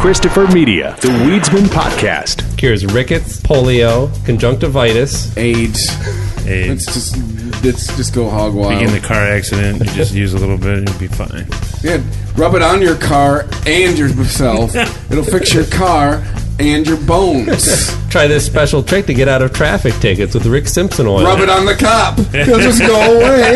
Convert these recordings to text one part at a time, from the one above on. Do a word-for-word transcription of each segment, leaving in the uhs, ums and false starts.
Christopher Media, the Weedsman Podcast. Cures rickets, polio, conjunctivitis, AIDS. AIDS. Let's just, let's just go hog wild. If you get in a car accident, you just use a little bit, and you'll be fine. Yeah, rub it on your car and yourself. It'll fix your car and your bones. Try this special trick to get out of traffic tickets with Rick Simpson oil. Rub it on the cop. He'll just go away.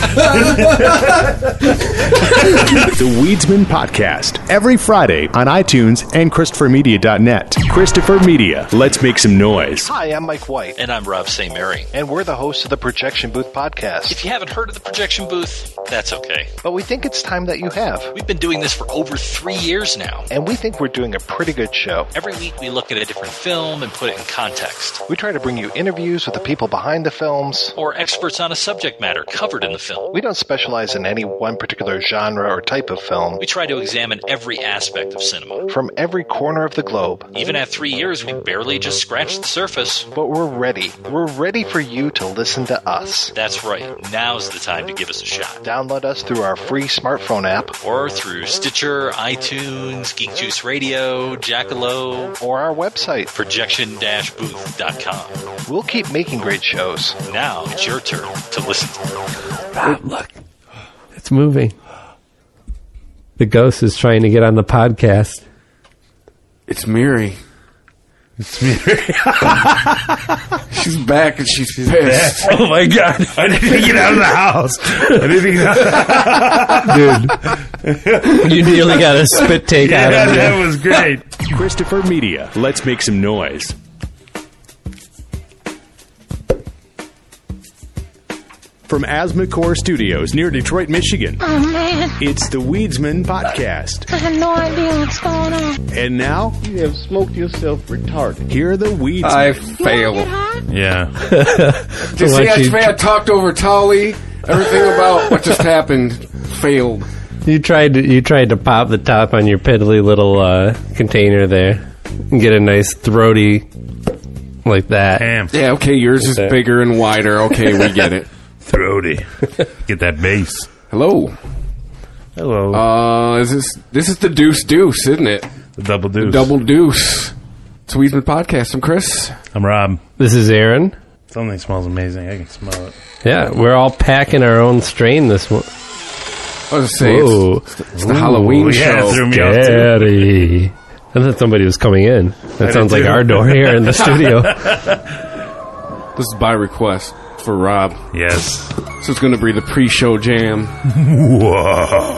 The Weedsman Podcast. Every Friday on iTunes and Christopher Media dot net. Christopher Media. Let's make some noise. Hi, I'm Mike White. And I'm Rob Saint Mary. And we're the hosts of the Projection Booth Podcast. If you haven't heard of the Projection Booth, that's okay. But we think it's time that you have. We've been doing this for over three years now. And we think we're doing a pretty good show. Every week we look at a different film and put it in context. We try to bring you interviews with the people behind the films. Or experts on a subject matter covered in the film. We don't specialize in any one particular genre or type of film. We try to examine every aspect of cinema. From every corner of the globe. Even at three years, we barely just scratched the surface. But we're ready. We're ready for you to listen to us. That's right. Now's the time to give us a shot. Download us through our free smartphone app. Or through Stitcher, iTunes, Geek Juice Radio, Jackalope. Or our website. projection dash booth dot com. We'll keep making great shows. Now it's your turn to listen to it. Rob, look. It's moving. The ghost is trying to get on the podcast. It's Mary. It's me. She's back and she's pissed. Oh my god! I didn't even get out of the house. I didn't even. Dude, you nearly got a spit take Yeah, out of you. that was great. Christopher Media. Let's make some noise. From Asthmacore Studios near Detroit, Michigan. Oh, man. It's the Weedsman Podcast. I have no idea what's going on. And now, You have smoked yourself retarded. here are the Weedsman. I You wanna get failed. high? Yeah. Did you see that way I talked over Tolly? Everything about what just happened failed. You tried to you tried to pop the top on your piddly little uh, container there and get a nice throaty like that. Damn. Yeah, okay, yours is Okay. bigger and wider. Okay, we get it. Throaty. Get that bass. Hello. Hello. Uh, is this this is the Deuce Deuce, isn't it? the double deuce. Double Deuce. It's a Weedsman Podcast. I'm Chris. I'm Rob. This is Aaron. Something smells amazing. I can smell it. Yeah, we're all packing our own strain this one. I was saying Whoa. it's, it's the Halloween Ooh, yeah, show. it threw me off too. Scary. I thought somebody was coming in. That I sounds did like too. our door here in the studio. This is by request for Rob. Yes. So it's going to be the pre-show jam. Whoa.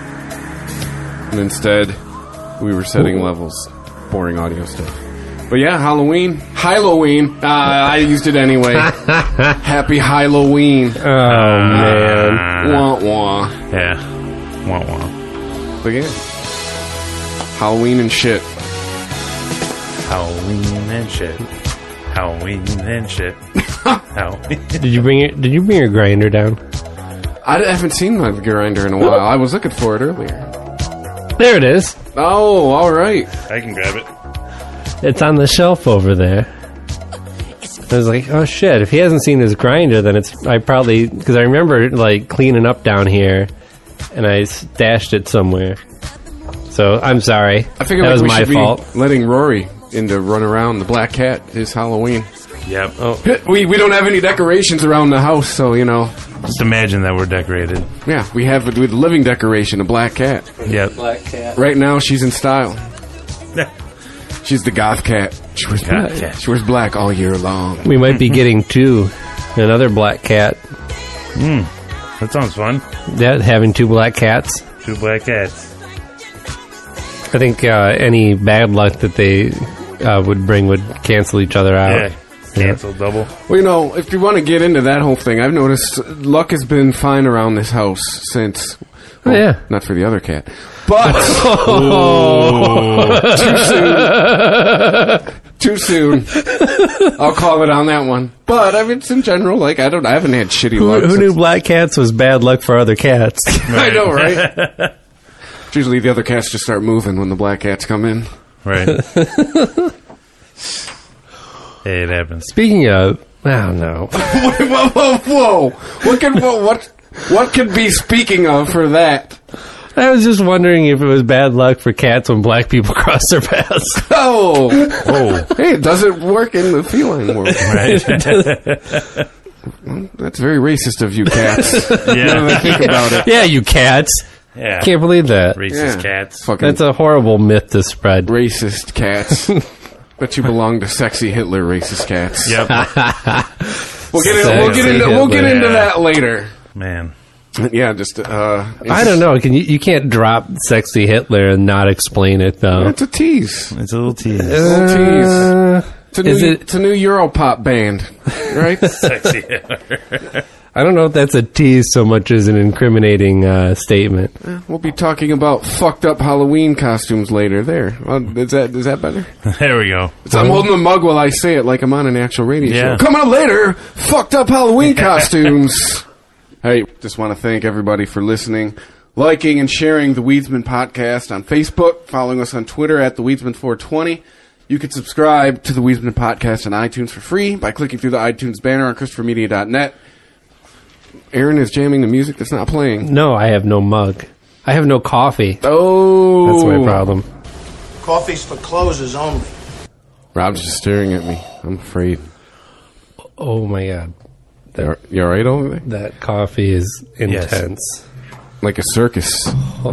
And instead, we were setting levels. Boring audio stuff. But yeah, Halloween. Halloween. Uh, I used it anyway. Happy Halloween. Oh, man. Wah wah. Yeah. Wah wah. But yeah. Halloween and shit. Halloween and shit. Halloween and shit. Halloween. Did you bring it? Did you bring your grinder down? I haven't seen my grinder in a while. I was looking for it earlier. There it is. Oh, all right. I can grab it. It's on the shelf over there. I was like, oh shit! If he hasn't seen his grinder, then it's I probably because I remember like cleaning up down here, and I stashed it somewhere. So I'm sorry. I figured that like was we my should fault. be letting Rory in to run around. The black cat is Halloween. Yep. Oh, We we don't have any decorations around the house, so you know. Just imagine that we're decorated. Yeah, we have a, with living decoration, a black cat. Yep. Right now, she's in style. She's the goth cat. She wears, Goth black. cat. She wears black all year long. we might be getting two, another black cat. Mm. That sounds fun. That having two black cats. Two black cats. I think uh, any bad luck that they uh, would bring would cancel each other out. Yeah. Cancel double. Well, you know, if you want to get into that whole thing, I've noticed luck has been fine around this house since. Well, Oh, yeah. Not for the other cat. But. Too soon. Too soon. I'll call it on that one. But I mean, it's in general, like, I don't, I haven't had shitty Who, luck. who knew since- black cats was bad luck for other cats? I know, right? Usually the other cats just start moving when the black cats come in. Right. Hey, it happens. Speaking of, I don't know. whoa, whoa, whoa! What could what, what what could be speaking of for that? I was just wondering if it was bad luck for cats when black people cross their paths. Oh, oh, hey, it doesn't work in the feline world. Right. That's very racist of you, cats. Yeah. Now that I think about it. Yeah, you cats. Yeah. Can't believe that. Racist Yeah. cats. Fucking That's a horrible myth to spread. racist cats. Bet you belong to sexy Hitler racist cats. Yep. We'll get, in, we'll get into we'll get into that later. Man. Yeah, just uh, I don't know. Can you, you can't drop sexy Hitler and not explain it though. It's a tease. It's a little tease. It's a little tease. Uh, It's a new, is it- it's a new Europop band, right? Sexy. I don't know if that's a tease so much as an incriminating uh, statement. We'll be talking about fucked up Halloween costumes later. There, well, is that is that better? There we go. So I'm holding the mug while I say it like I'm on an actual radio Yeah. show. Coming up later, fucked up Halloween costumes. Hey, just want to thank everybody for listening, liking, and sharing the Weedsman podcast on Facebook, following us on Twitter at the Weedsman four twenty. You can subscribe to the Weedsman podcast on iTunes for free by clicking through the iTunes banner on Christopher Media dot net. Aaron is jamming the music that's not playing. No, I have no mug. I have no coffee. Oh, That's my problem. Coffee's for closers only. Rob's just staring at me. I'm afraid. Oh my god, You you all right over there? that coffee is intense. Like a circus.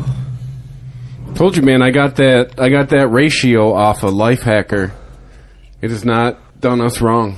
Told you, man. I got that. I got that ratio off of Lifehacker. It has not done us wrong.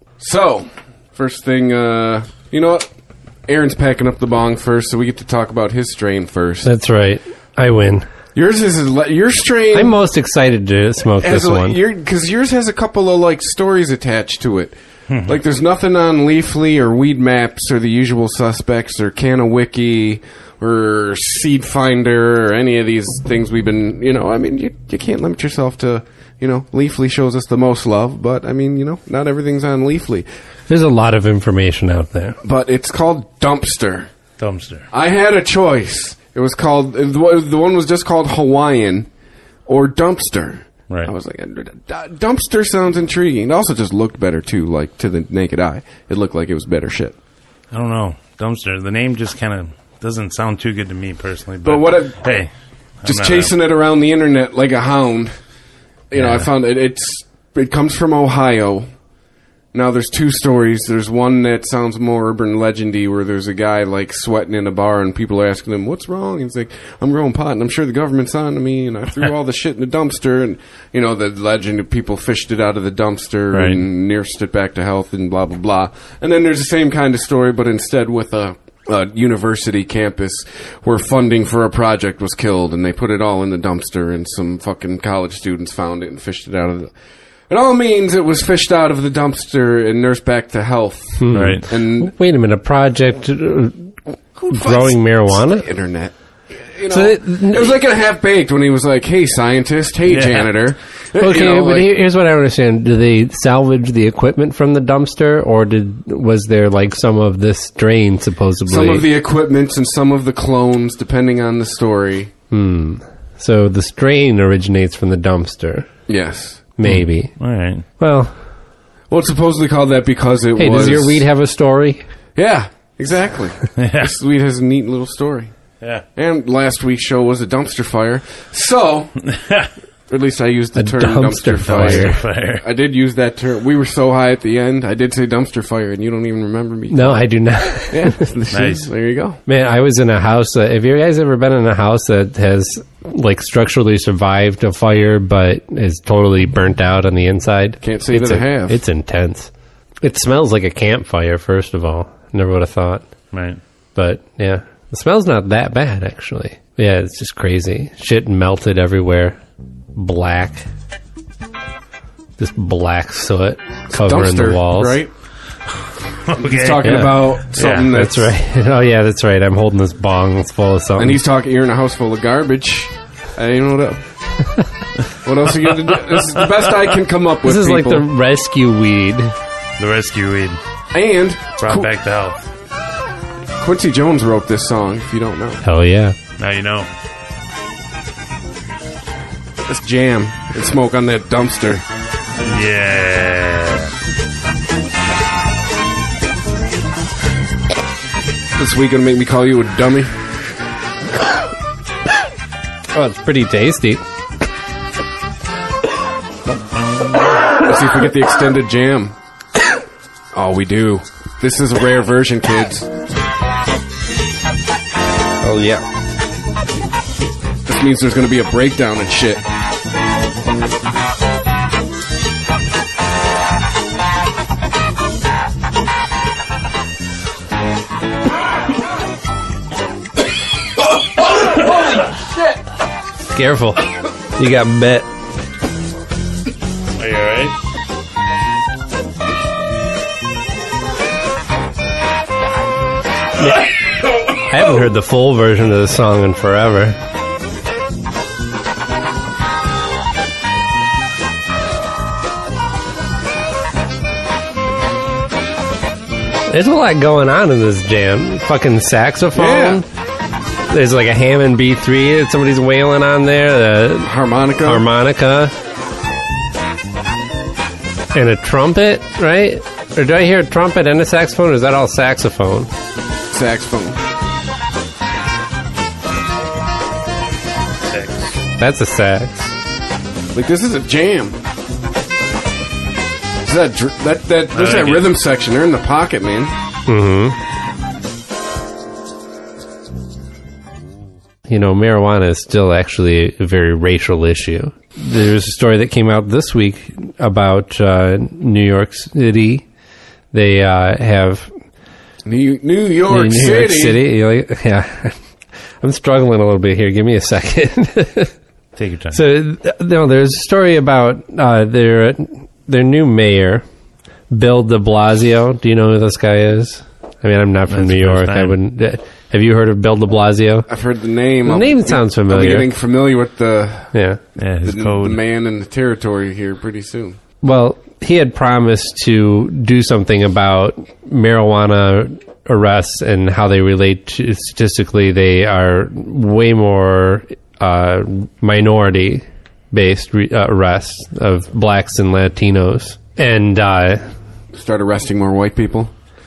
So, first thing, uh, you know what? Aaron's packing up the bong first, so we get to talk about his strain first. That's right. I win. Yours is your strain. I'm most excited to smoke has this a, one. because yours has a couple of like stories attached to it. Like there's nothing on Leafly or Weed Maps or the usual suspects or CannaWiki or Seed Finder or any of these things we've been, you know, I mean, you, you can't limit yourself to, you know, Leafly shows us the most love, but I mean, you know, not everything's on Leafly. There's a lot of information out there. But it's called Dumpster. Dumpster. I had a choice. It was called, the one the one was just called Hawaiian or Dumpster. Right. I was like, Dumpster sounds intriguing. It also just looked better, too, like, to the naked eye. It looked like it was better shit. I don't know. Dumpster. The name just kind of doesn't sound too good to me personally. But, But what if- hey. I'm Just not chasing it around the internet like a hound. You know, Yeah. I found it, it's, it comes from Ohio. Now, there's two stories. There's one that sounds more urban legendy, where there's a guy, like, sweating in a bar, and people are asking him, what's wrong? He's like, I'm growing pot, and I'm sure the government's on to me, and I threw all the shit in the dumpster, and, you know, the legend of people fished it out of the dumpster Right. and nursed it back to health and blah, blah, blah. And then there's the same kind of story, but instead with a, a university campus where funding for a project was killed, and they put it all in the dumpster, and some fucking college students found it and fished it out of the... It all means it was fished out of the dumpster and nursed back to health. Right. And Wait a minute, a project uh, growing marijuana? the internet. You know, So it, it- was like a half baked when he was like, "Hey, scientist. Hey, Yeah. janitor." Okay, You know, but like- here- here's what I don't understand: do they salvage the equipment from the dumpster, or did was there like some of this strain supposedly? some of the equipments and some of the clones, depending on the story. Hmm. So the strain originates from the dumpster, Yes. maybe. All right. Well, Well, it's supposedly called that because it hey, was. does your weed have a story? Yeah, exactly. Yeah. This weed has a neat little story. Yeah. And last week's show was a dumpster fire. So, or at least I used the A term dumpster dumpster, fire. fire. Fire. I did use that term. We were so high at the end. I did say dumpster fire, and you don't even remember me. No, I do not. Yeah. Nice. There you go. Man, I was in a house. Uh, have you guys ever been in a house that has like structurally survived a fire, but is totally burnt out on the inside? Can't say it's that I a- have. It's intense. It smells like a campfire. First of all, never would have thought. Right. But yeah, the smell's not that bad actually. Yeah, it's just crazy. Shit melted everywhere. Black. Just black soot covering Dumpster, the walls. right? Okay. He's talking Yeah. about something Yeah, that's, That's right. Oh yeah, that's right. I'm holding this bong. It's full of something. and he's talking. You're in a house full of garbage. I don't know what else. What else are you gonna do? This is the best I can come up with. This is like people. the rescue weed. The rescue weed and brought Qu- back to health. Quincy Jones wrote this song. If you don't know, Hell yeah. Now you know. let's jam and smoke on that dumpster. Yeah. This week gonna make me call you a dummy. Oh, it's pretty tasty. Let's see if we get the extended jam. Oh, we do. This is a rare version, kids. Oh, yeah. This means there's going to be a breakdown and shit. Careful. You got bit. Are you alright? I haven't heard the full version of the song in forever. There's a lot going on in this jam. Fucking saxophone. Yeah. There's like a Hammond B three that somebody's wailing on there. The Harmonica. harmonica. And a trumpet, right? Or do I hear a trumpet and a saxophone, or is that all saxophone? Saxophone. Six. That's a sax. Like, this is a jam. Is that, dr- that, that, there's I that like it. rhythm section. They're in the pocket, man. Mm-hmm. You know, marijuana is still actually a very racial issue. There's a story that came out this week about uh, New York City. They uh, have New, New York New City. York City. You're like, yeah, I'm struggling a little bit here. Give me a second. Take your time. So, th- no, there's a story about uh, their their new mayor, Bill de Blasio. Do you know who this guy is? I mean, I'm not from That's New the first York. I time. wouldn't. Uh, have you heard of Bill de Blasio? I've heard the name. The I'm- name sounds familiar. I'm getting familiar with the, Yeah. Yeah, his the, code. the man in the territory here pretty soon. Well, he had promised to do something about marijuana arrests and how they relate to, statistically, they are way more uh, minority-based re- uh, arrests of blacks and Latinos. And, uh, Start arresting more white people.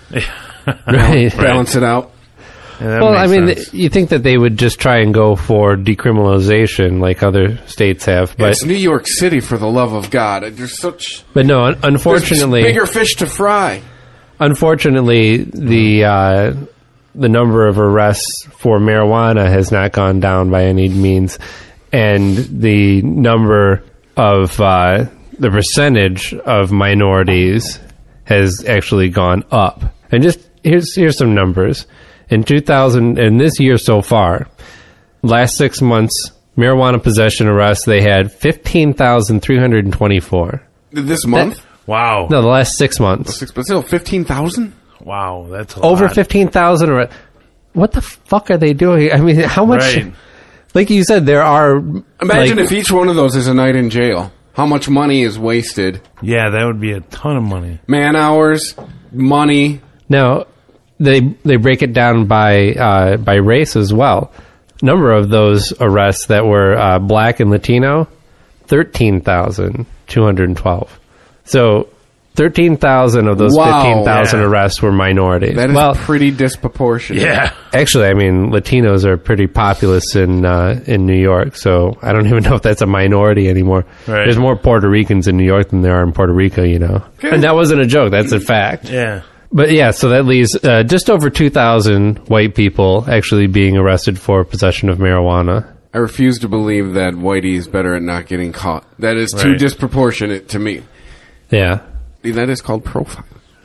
right. Balance it out. Yeah, that Well, I makes mean, sense. th- you think that they would just try and go for decriminalization like other states have, but It's New York City, for the love of God. There's such but no, un- there's unfortunately, bigger fish to fry. unfortunately, the uh, the number of arrests for marijuana has not gone down by any means, and the number of uh, the percentage of minorities has actually gone up. And just here's here's some numbers. In two thousand, in this year so far, last six months, marijuana possession arrests, they had fifteen thousand three hundred twenty-four. This month? Wow. No, the last six months. Six, but still, fifteen thousand? Wow, that's a Over lot. fifteen thousand arrests. What the fuck are they doing? I mean, how much? Right. Like you said, there are... Imagine like, if each one of those is a night in jail. How much money is wasted? Yeah, that would be a ton of money. Man hours, money. Now, they they break it down by uh, by race as well. Number of those arrests that were uh, black and Latino, thirteen thousand two hundred twelve. So, thirteen thousand of those Wow. fifteen thousand Yeah. arrests were minorities. That is well, pretty disproportionate. Yeah. actually, I mean, Latinos are pretty populous in uh, in New York, so I don't even know if that's a minority anymore. Right. There's more Puerto Ricans in New York than there are in Puerto Rico, you know. And that wasn't a joke, that's a fact. Yeah. But yeah, so that leaves uh, just over two thousand white people actually being arrested for possession of marijuana. I refuse to believe that Whitey is better at not getting caught. That is too Right. disproportionate to me. Yeah. That is called profiling.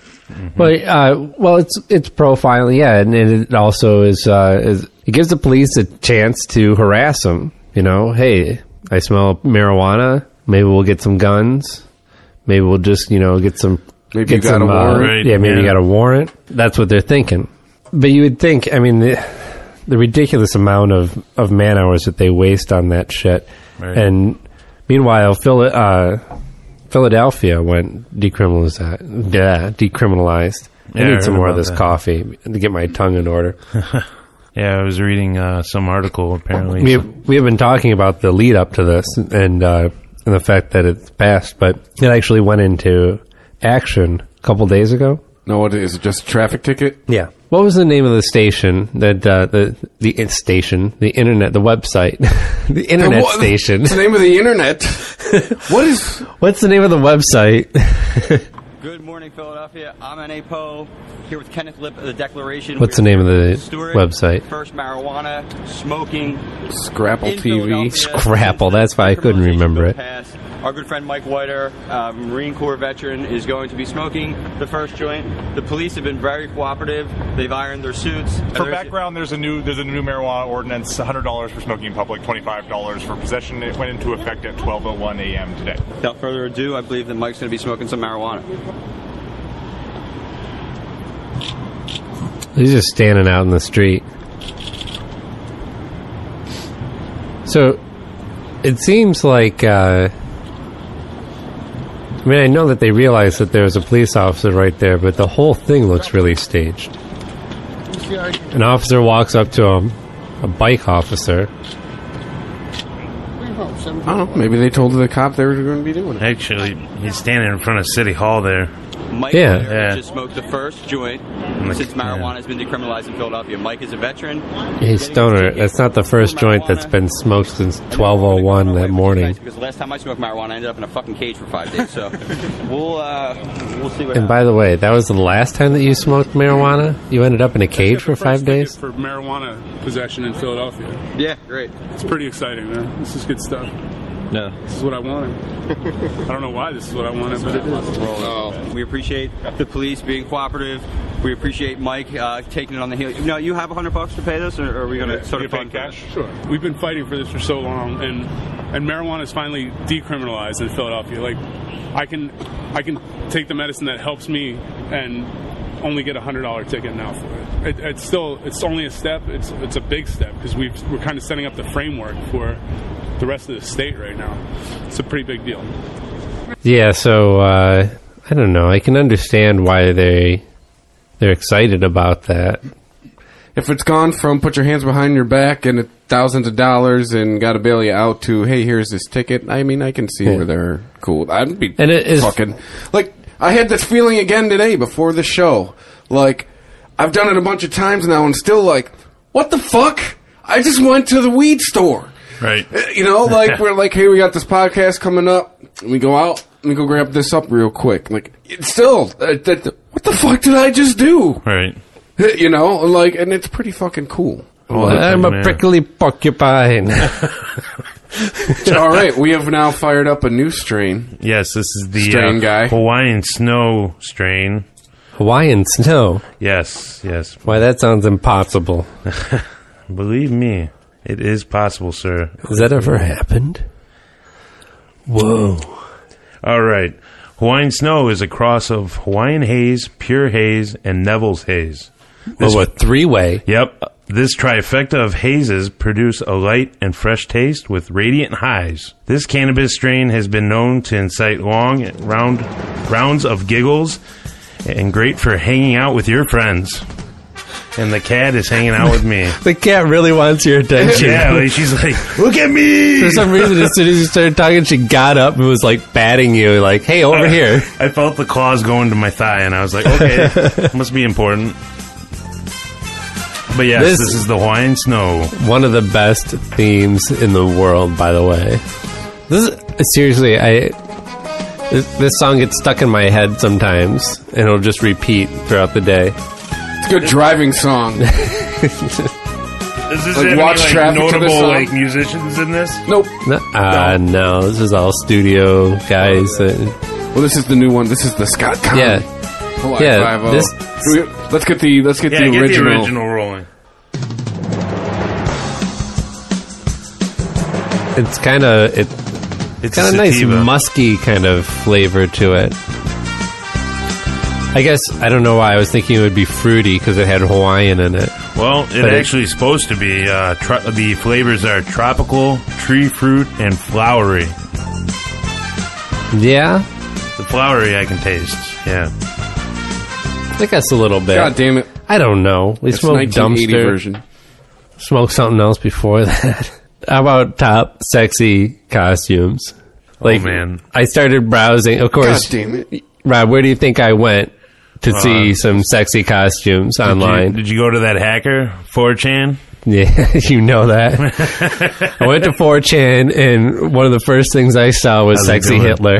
Well, uh, well, it's it's profiling, yeah, and it also is, uh, is it gives the police a chance to harass them. You know, hey, I smell marijuana. Maybe we'll get some guns. Maybe we'll just, you know, get some. Maybe get you got some, a uh, warrant. Right, yeah, maybe you yeah. got a warrant. That's what they're thinking. But you would think, I mean, the, the ridiculous amount of, of man hours that they waste on that shit. Right. And meanwhile, Phil, uh, Philadelphia went decriminalized. Yeah, decriminalized. I Yeah, I need some heard more of about this that. coffee to get my tongue in order. Yeah, I was reading uh, some article, apparently. we have, we have been talking about the lead up to this and uh, and the fact that it's passed, but it actually went into action a couple days ago. No, what is it? Just a traffic ticket? Yeah. What was the name of the station that uh, the the in- station, the internet, the website, the internet what, station? What's the name of the internet? What is? What's the name of the website? Good morning, Philadelphia. I'm N A Poe here with Kenneth Lip of the Declaration. What's the name of the Stewart, website? First marijuana smoking. Scrapple T V. Scrapple. That's why I couldn't remember it. Our good friend Mike Whiter, uh, Marine Corps veteran, is going to be smoking the first joint. The police have been very cooperative. They've ironed their suits. For there's background, there's a new there's a new marijuana ordinance. one hundred dollars for smoking in public, twenty-five dollars for possession. It went into effect at twelve oh one a.m. today. Without further ado, I believe that Mike's going to be smoking some marijuana. He's just standing out in the street. So, it seems like, uh, I mean, I know that they realized that there was a police officer right there, but the whole thing looks really staged. An officer walks up to him, a bike officer. I don't know, maybe they told the cop they were going to be doing it. Actually, he's standing in front of City Hall there. Mike yeah. Whiter yeah. just smoked the first joint since marijuana yeah. has been decriminalized in Philadelphia. Mike is a veteran. Hey, Stoner, that's not the first joint that's been smoked since twelve oh one that morning. Because the last time I smoked marijuana, I ended up in a fucking cage for five days. So we'll uh, we'll see what. And by the way, that was the last time that you smoked marijuana? You ended up in a cage for five days? For marijuana possession in Philadelphia. Yeah, great. It's pretty exciting, man. This is good stuff. No. This is what I wanted. I don't know why this is what I wanted, but it is. Uh, we appreciate the police being cooperative. We appreciate Mike uh, taking it on the heel. You know, you have a hundred bucks to pay this, or are we going to yeah, sort of fund cash? Sure. We've been fighting for this for so long, and and marijuana is finally decriminalized in Philadelphia. Like, I can I can take the medicine that helps me and only get a hundred dollar ticket now for it. it. It's still it's only a step. It's it's a big step because we've we're kind of setting up the framework for the rest of the state right now. It's a pretty big deal. Yeah, so uh, I don't know. I can understand why they they're excited about that. If it's gone from put your hands behind your back and thousands of dollars and got to bail you out to hey, here's this ticket. I mean, I can see yeah. where they're cool. I'd be and it is fucking like I had this feeling again today before the show. Like I've done it a bunch of times now, and still like, what the fuck? I just went to the weed store. Right. You know, like, we're like, hey, we got this podcast coming up. And we go out and we go grab this up real quick. Like, it's still, uh, that, what the fuck did I just do? Right. You know, like, and it's pretty fucking cool. Oh, I'm a man. prickly porcupine. All right, we have now fired up a new strain. Yes, this is the strain uh, guy. Hawaiian Snow strain. Hawaiian Snow? Yes, yes. Why, that sounds impossible. Believe me. It is possible, sir. Has that ever happened? Whoa. All right. Hawaiian Snow is a cross of Hawaiian Haze, Pure Haze, and Neville's Haze. This, oh, a three-way. Yep. This trifecta of hazes produce a light and fresh taste with radiant highs. This cannabis strain has been known to incite long round rounds of giggles and great for hanging out with your friends. And the cat is hanging out with me. The cat really wants your attention. Yeah, like, she's like, look at me! For some reason, as soon as you started talking, she got up and was like batting you, like, hey, over I, here. I felt the claws going to my thigh, and I was like, okay, must be important. But yes, this, this is the Hawaiian Snow. One of the best themes in the world, by the way. This is, seriously, I this, this song gets stuck in my head sometimes, and it'll just repeat throughout the day. It's a good driving song. Does this like, have watch any, like, notable like musicians in this? Nope. No, uh, no. no, this is all studio guys. That, well, this is the new one. This is the Scott Conn. Yeah, Hawaii yeah. five-oh. This, we, let's get the let's get yeah, the get original. the original rolling. It's kind of it. It's kind of nice, musky kind of flavor to it. I guess, I don't know why, I was thinking it would be fruity because it had Hawaiian in it. Well, it but actually is supposed to be. Uh, tro- the flavors are tropical, tree fruit, and flowery. Yeah? The flowery I can taste, yeah. I guess a little bit. God damn it. I don't know. We it's smoked Dumpster. Version. Smoked something else before that. How about top sexy costumes? Like, oh, man. I started browsing, of course. God damn it. Rob, where do you think I went to Uh, see some sexy costumes Did you, online. did you go to that hacker, four chan? Yeah, you know that. I went to four chan, and one of the first things I saw was How's it sexy going? Hitler.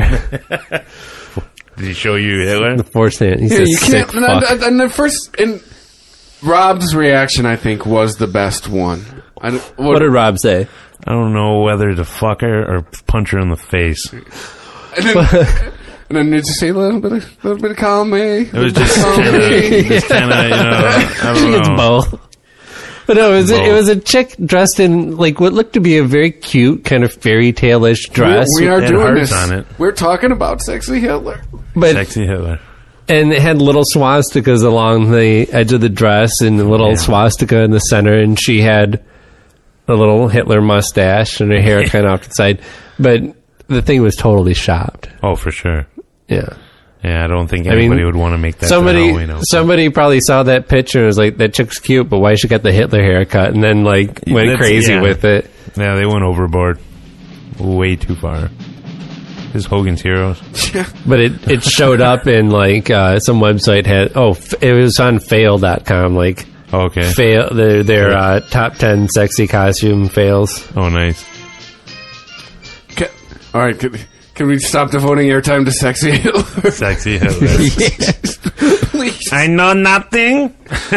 Did he show you Hitler? The four chan. He's Yeah, a you sick can't. And, fuck. and, and the first, and Rob's reaction, I think, was the best one. I, don't- What did Rob say? I don't know whether to fuck her or punch her in the face. And then, and then did you say a little bit of, little bit of column A? It was just kind of, just kind of, you know, I don't It's know. both. But no, it was, a, it Both. was a chick dressed in like what looked to be a very cute kind of fairy tale-ish dress. We, we are It had doing hearts this. on it. We're talking about sexy Hitler. but Sexy Hitler. and it had little swastikas along the edge of the dress and a little Yeah. swastika in the center, and she had a little Hitler mustache and her hair kind of off to the side. But the thing was totally shopped. Oh, for sure. Yeah. Yeah, I don't think I mean, anybody would want to make that somebody Halloween outfit. somebody probably saw that picture and was like, that chick's cute, but why she got the Hitler haircut? And then like went That's- crazy yeah. with it. Yeah, they went overboard. Way too far. This is Hogan's Heroes. But it, it showed up in like uh, some website had oh f- it was on fail dot com, like Oh, okay. fail their their uh, top ten sexy costume fails. Oh, nice. Can, all right, can, can we stop devoting airtime to sexy Hitler? Sexy Hitler. Please. I know nothing.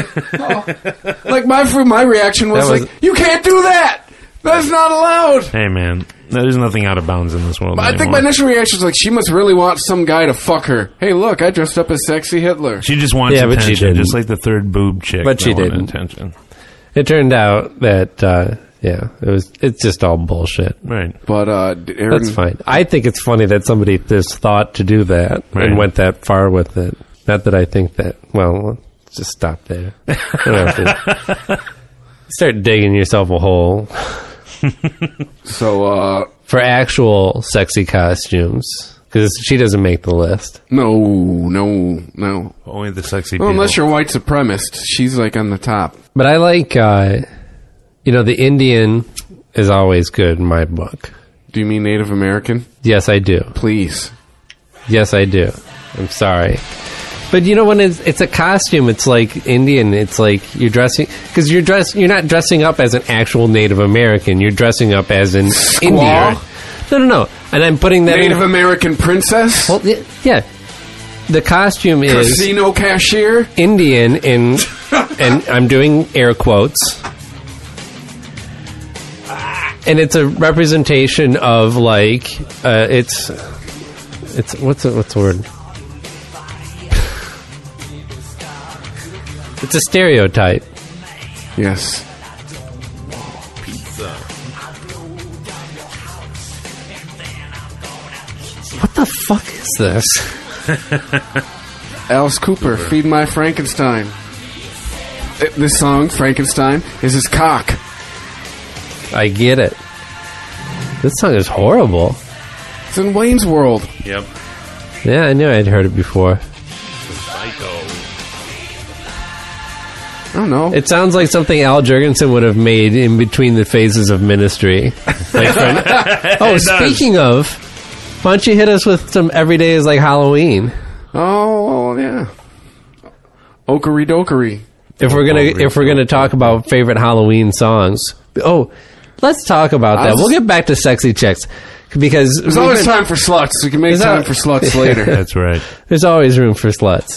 Like my my reaction was, That was- like, you can't do that. That's not allowed. Hey, man. There's nothing out of bounds in this world But I think my anymore. initial reaction was like, she must really want some guy to fuck her. Hey, look, I dressed up as sexy Hitler. She just wants Yeah, but she attention, didn't. just like the third boob chick. But she that wanted didn't. Attention. It turned out that uh, yeah, it was it's just all bullshit. Right. But uh, Aaron, That's fine. I think it's funny that somebody just thought to do that Right. and went that far with it. Not that I think that. Well, let's just stop there. You don't have to start digging yourself a hole So, uh, for actual sexy costumes because she doesn't make the list. no, no, no. Only the sexy Well, people. unless you're white supremacist, she's like on the top. But I like, uh, you know, the Indian is always good in my book. Do you mean Native American? Yes, I do. Please. Yes, I do. I'm sorry. But you know, when it's, it's a costume, it's like Indian. It's like you're dressing because you're dress. You're not dressing up as an actual Native American. You're dressing up as an Indian. No, no, no. And I'm putting that Native in, American princess? Well, y- yeah. The costume is Casino cashier? Indian in, and I'm doing air quotes. And it's a representation of like uh, it's it's what's the, what's the word? It's a stereotype. Yes. What the fuck is this? Alice Cooper, Feed My Frankenstein. Uh, This song, Frankenstein, is his cock. I get it. This song is horrible. It's in Wayne's World. Yep. Yeah, I knew I'd heard it before. I don't know. It sounds like something Al Jurgensen would have made in between the phases of Ministry. Like for- oh, It does. speaking of, why don't you hit us with some Every Day is Like Halloween? Oh, yeah. Okery dokery. If we're gonna if we're gonna talk about favorite Halloween songs, oh, let's talk about I that. was- We'll get back to sexy chicks because There's we've always been- time for sluts. We can make There's time al- for sluts later. That's right. There's always room for sluts.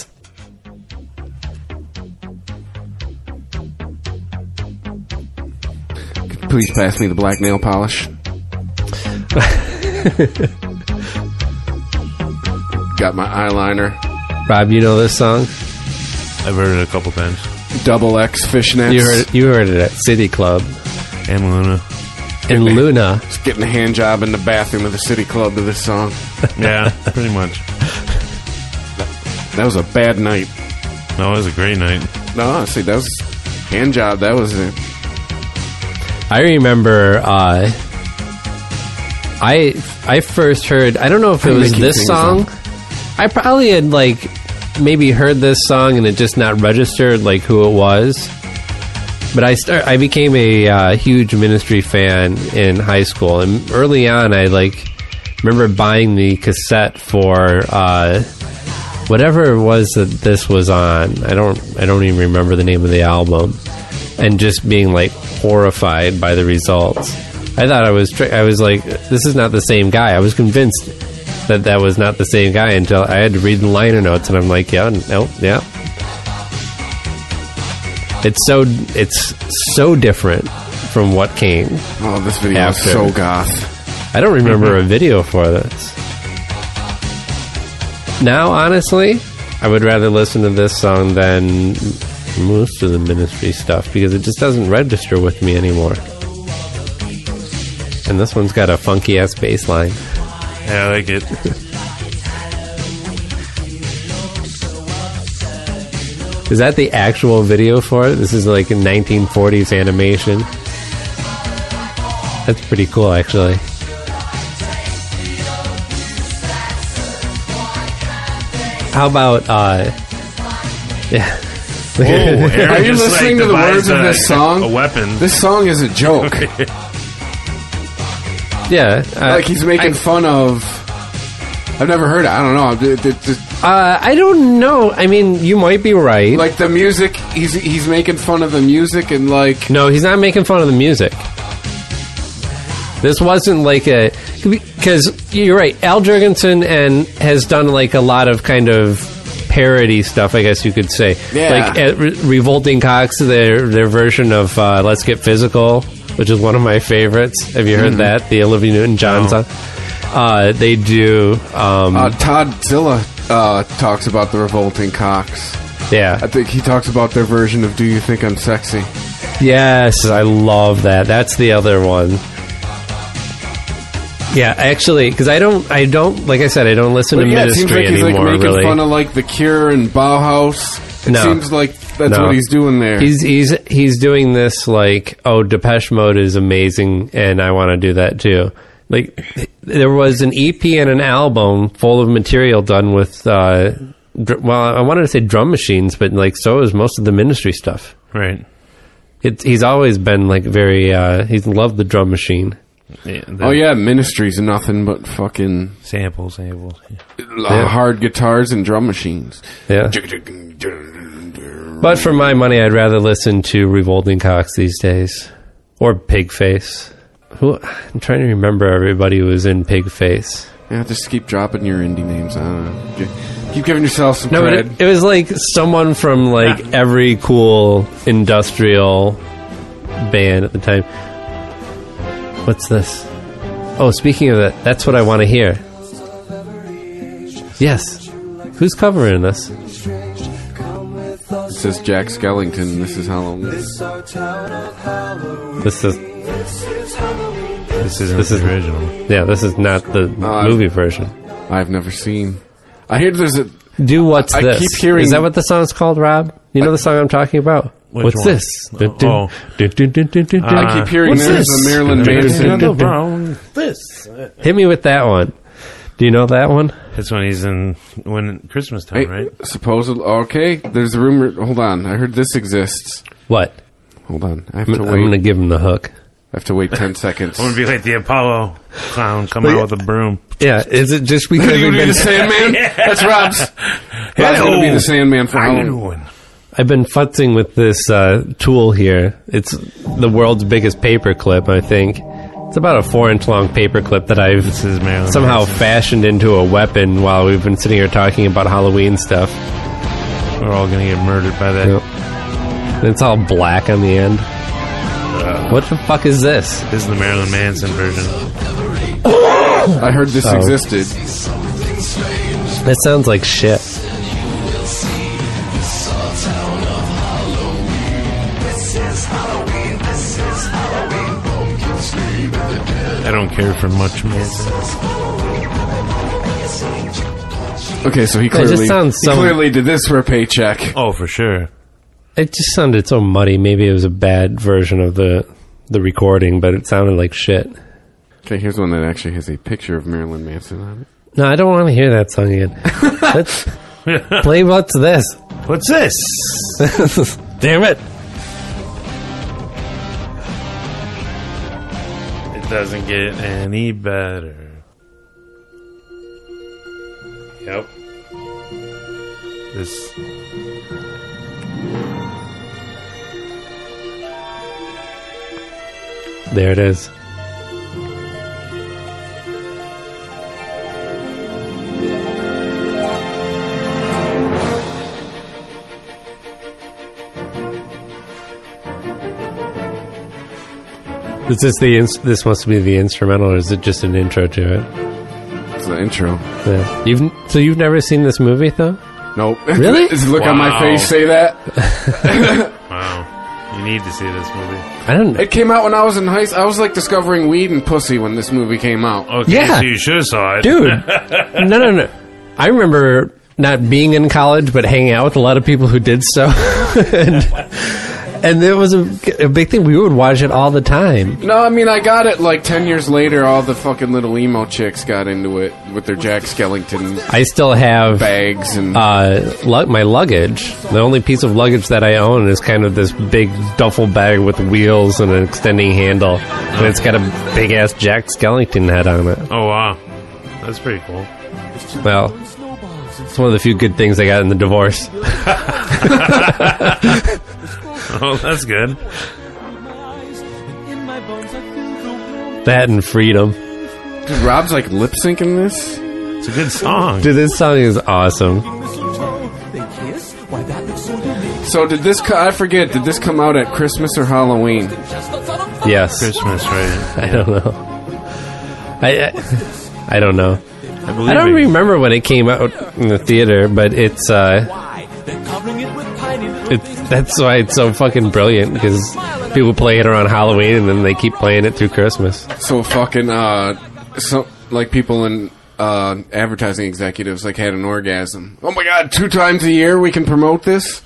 Please pass me the black nail polish. Got my eyeliner. Rob, you know this song? I've heard it a couple times. Double X fishnets. You heard you heard it at City Club And Luna. in Luna. Just getting a hand job in the bathroom of the city club to this song. Yeah, pretty much. That was a bad night. No, it was a great night. No, honestly, that was hand job. That was it. I remember uh, I I first heard I don't know if it I'm was making this things song. up. I probably had like maybe heard this song and it just not registered like who it was. But I start I became a uh, huge Ministry fan in high school, and early on I like remember buying the cassette for uh, whatever it was that this was on. I don't I don't even remember the name of the album, and just being like horrified by the results. I thought I was tri- I was like, this is not the same guy. I was convinced that that was not the same guy until I had to read the liner notes, and I'm like, yeah, no, yeah. It's so it's so different from what came. Oh, this video after. is so goth. I don't remember a video for this. Now, honestly, I would rather listen to this song than most of the Ministry stuff because it just doesn't register with me anymore. And this one's got a funky ass bass line. Yeah, I like it. Is that the actual video for it? This is like a nineteen forties animation. That's pretty cool, actually. How about, uh... yeah. Oh, are you listening like to the words of this song? A weapon. This song is a joke. Yeah. Uh, like he's making I, fun of... I've never heard it. I don't know. It, it, it, uh, I don't know. I mean, you might be right. Like the music, he's he's making fun of the music and like... No, he's not making fun of the music. This wasn't like a... Because you're right. Al Jourgensen and has done like a lot of kind of parody stuff, I guess you could say. Yeah. Like at Re- Revolting Cocks, their their version of uh, Let's Get Physical, which is one of my favorites. Have you heard mm-hmm. that? The Olivia Newton-John no. song. Uh, they do... Um, uh, Todd Zilla uh, talks about the Revolting Cocks. Yeah. I think he talks about their version of Do You Think I'm Sexy? Yes, I love that. That's the other one. Yeah, actually, because I don't, I don't, like I said, I don't listen but to yeah, Ministry it seems like anymore. He's like making really. fun of like The Cure and Bauhaus. It no. seems like that's no. what he's doing there. He's he's he's doing this like, oh, Depeche Mode is amazing, and I want to do that too. Like, there was an E P and an album full of material done with, uh, dr- well, I wanted to say drum machines, but like so is most of the Ministry stuff. Right. It, he's always been like very, uh, he's loved the drum machine. Yeah, oh yeah, Ministry's nothing but fucking samples, samples, yeah. Yeah. Hard guitars and drum machines. Yeah. But for my money, I'd rather listen to Revolting Cocks these days, or Pigface. Who I'm trying to remember everybody who was in Pigface. Yeah, just keep dropping your indie names. I don't know. Keep giving yourself some no, cred. It, it was like someone from like every cool industrial band at the time. What's this? Oh, speaking of that, that's what I want to hear. Yes. Who's covering this? It says Jack Skellington. This is Halloween. This is... This is this is original. Yeah, this is not the uh, movie version. I've never seen. I hear there's a... Do What's I, This? I keep hearing... Is that what the song's called, Rob? You know I, the song I'm talking about? What's one? This? Oh. oh. I keep hearing What's there's this? a Marilyn Manson. This. Hit me with that one. Do you know that one? That's when he's in when Christmas time, hey, right? Supposedly. Okay, there's a rumor. Hold on. I heard this exists. What? Hold on. I have I'm, to wait. I'm going to give him the hook. I have to wait ten seconds. I'm going to be like the Apollo clown coming out with a broom. Yeah, is it just because you're we've been... the Sandman? Yeah. That's Rob's. Rob's going to be the Sandman for Halloween. I've been futzing with this uh, tool here. It's the world's biggest paperclip, I think. It's about a four-inch long paperclip that I've this is somehow Manson. fashioned into a weapon while we've been sitting here talking about Halloween stuff. We're all going to get murdered by that. Yep. And it's all black on the end. Uh, what the fuck is this? This is the Marilyn Manson version. I heard this oh. existed. That sounds like shit. I don't care for much Manson. Okay, so he clearly, it just sounds he so, clearly did this for a paycheck. Oh, for sure. It just sounded so muddy. Maybe it was a bad version of the the recording, but it sounded like shit. Okay, here's one that actually has a picture of Marilyn Manson on it. No, I don't want to hear that song again. Let's play What's This? What's this? Damn it. It doesn't get any better. Yep. This. There it is. Is this the ins- this must be the instrumental, or is it just an intro to it? It's the intro. Yeah. You've so you've never seen this movie though? Nope. Really? Does the look Wow. on my face say that? Wow. You need to see this movie. I don't. It came out when I was in high school. I was like discovering weed and pussy when this movie came out. Okay, Yeah. so you should have saw it. Dude, no, no, no. I remember not being in college, but hanging out with a lot of people who did so. and, and there was a, a big thing. We would watch it all the time. No, I mean, I got it like ten years later. All the fucking little emo chicks got into it with their Jack Skellington I still have bags and... uh, lu- my luggage. The only piece of luggage that I own is kind of this big duffel bag with wheels and an extending handle. And it's got a big-ass Jack Skellington head on it. Oh, wow. That's pretty cool. Well, it's one of the few good things I got in the divorce. Oh, that's good. That and freedom. Dude, Rob's like lip syncing this. It's a good song. Dude, this song is awesome. So did this? Co- I forget. Did this come out at Christmas or Halloween? Yes. Christmas, right? I don't know. I I, I don't know. I, believe I don't it. remember when it came out in the theater, but it's uh, it, that's why it's so fucking brilliant, because people play it around Halloween and then they keep playing it through Christmas. So fucking uh, so like people in uh advertising executives like had an orgasm. Oh my god! Two times a year we can promote this.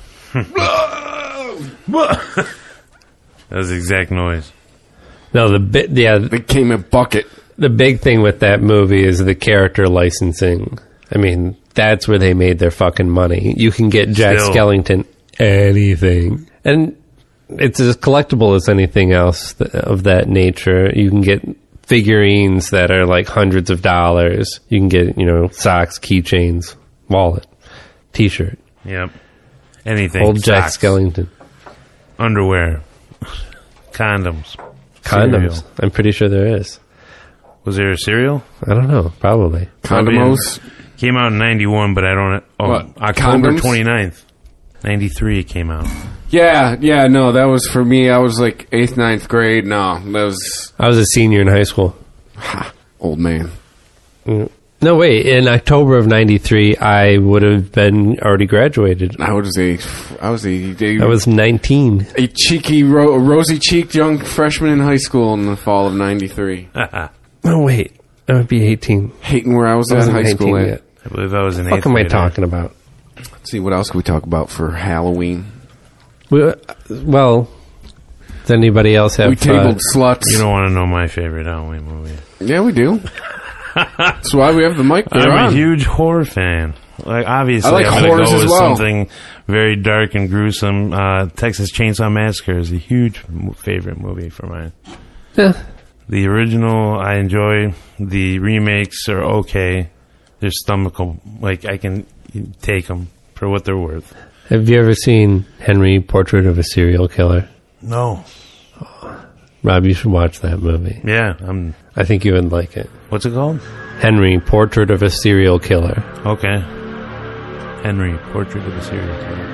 That was the exact noise. No, the bit, yeah, They came a bucket. the big thing with that movie is the character licensing. I mean, that's where they made their fucking money. You can get Jack Still. Skellington anything. And it's as collectible as anything else th- of that nature. You can get figurines that are like hundreds of dollars. You can get, you know, socks, keychains, wallet, t-shirt. Yep. Anything. Old Jack Socks, Skellington. Underwear. Condoms. Condoms. Cereal. I'm pretty sure there is. Was there a cereal? I don't know. Probably. Condomos. Came out in ninety-one, but I don't... Oh, What, October condoms? twenty-ninth. ninety-three it came out. Yeah, yeah. No, that was for me. I was like eighth, ninth grade. No, that was I was a senior in high school. old man. No, wait. In October of ninety-three, I would have been already graduated. I was a, I was a, a I was nineteen. a cheeky, ro- rosy cheeked young freshman in high school in the fall of ninety-three. Oh, wait. I would be eighteen. Hating where I was I at wasn't high school nineteen at. yet. I believe I was in What eighth am I grade. talking about? Let's see, what else can we talk about for Halloween? We, uh, well, does anybody else have... We tabled uh, sluts. You don't want to know my favorite Halloween movie. Yeah, we do. That's why we have the mic there I'm on. a huge horror fan. Like obviously, I like I'm gonna horrors go as with well. something very dark and gruesome. Uh, Texas Chainsaw Massacre is a huge m- favorite movie for mine. Yeah. The original, I enjoy. The remakes are okay. They're stomachable. Like I can take them for what they're worth. Have you ever seen Henry, Portrait of a Serial Killer? No. Rob, you should watch that movie. Yeah, I'm. I think you would like it. What's it called? Henry, Portrait of a Serial Killer. Okay. Henry, Portrait of a Serial Killer.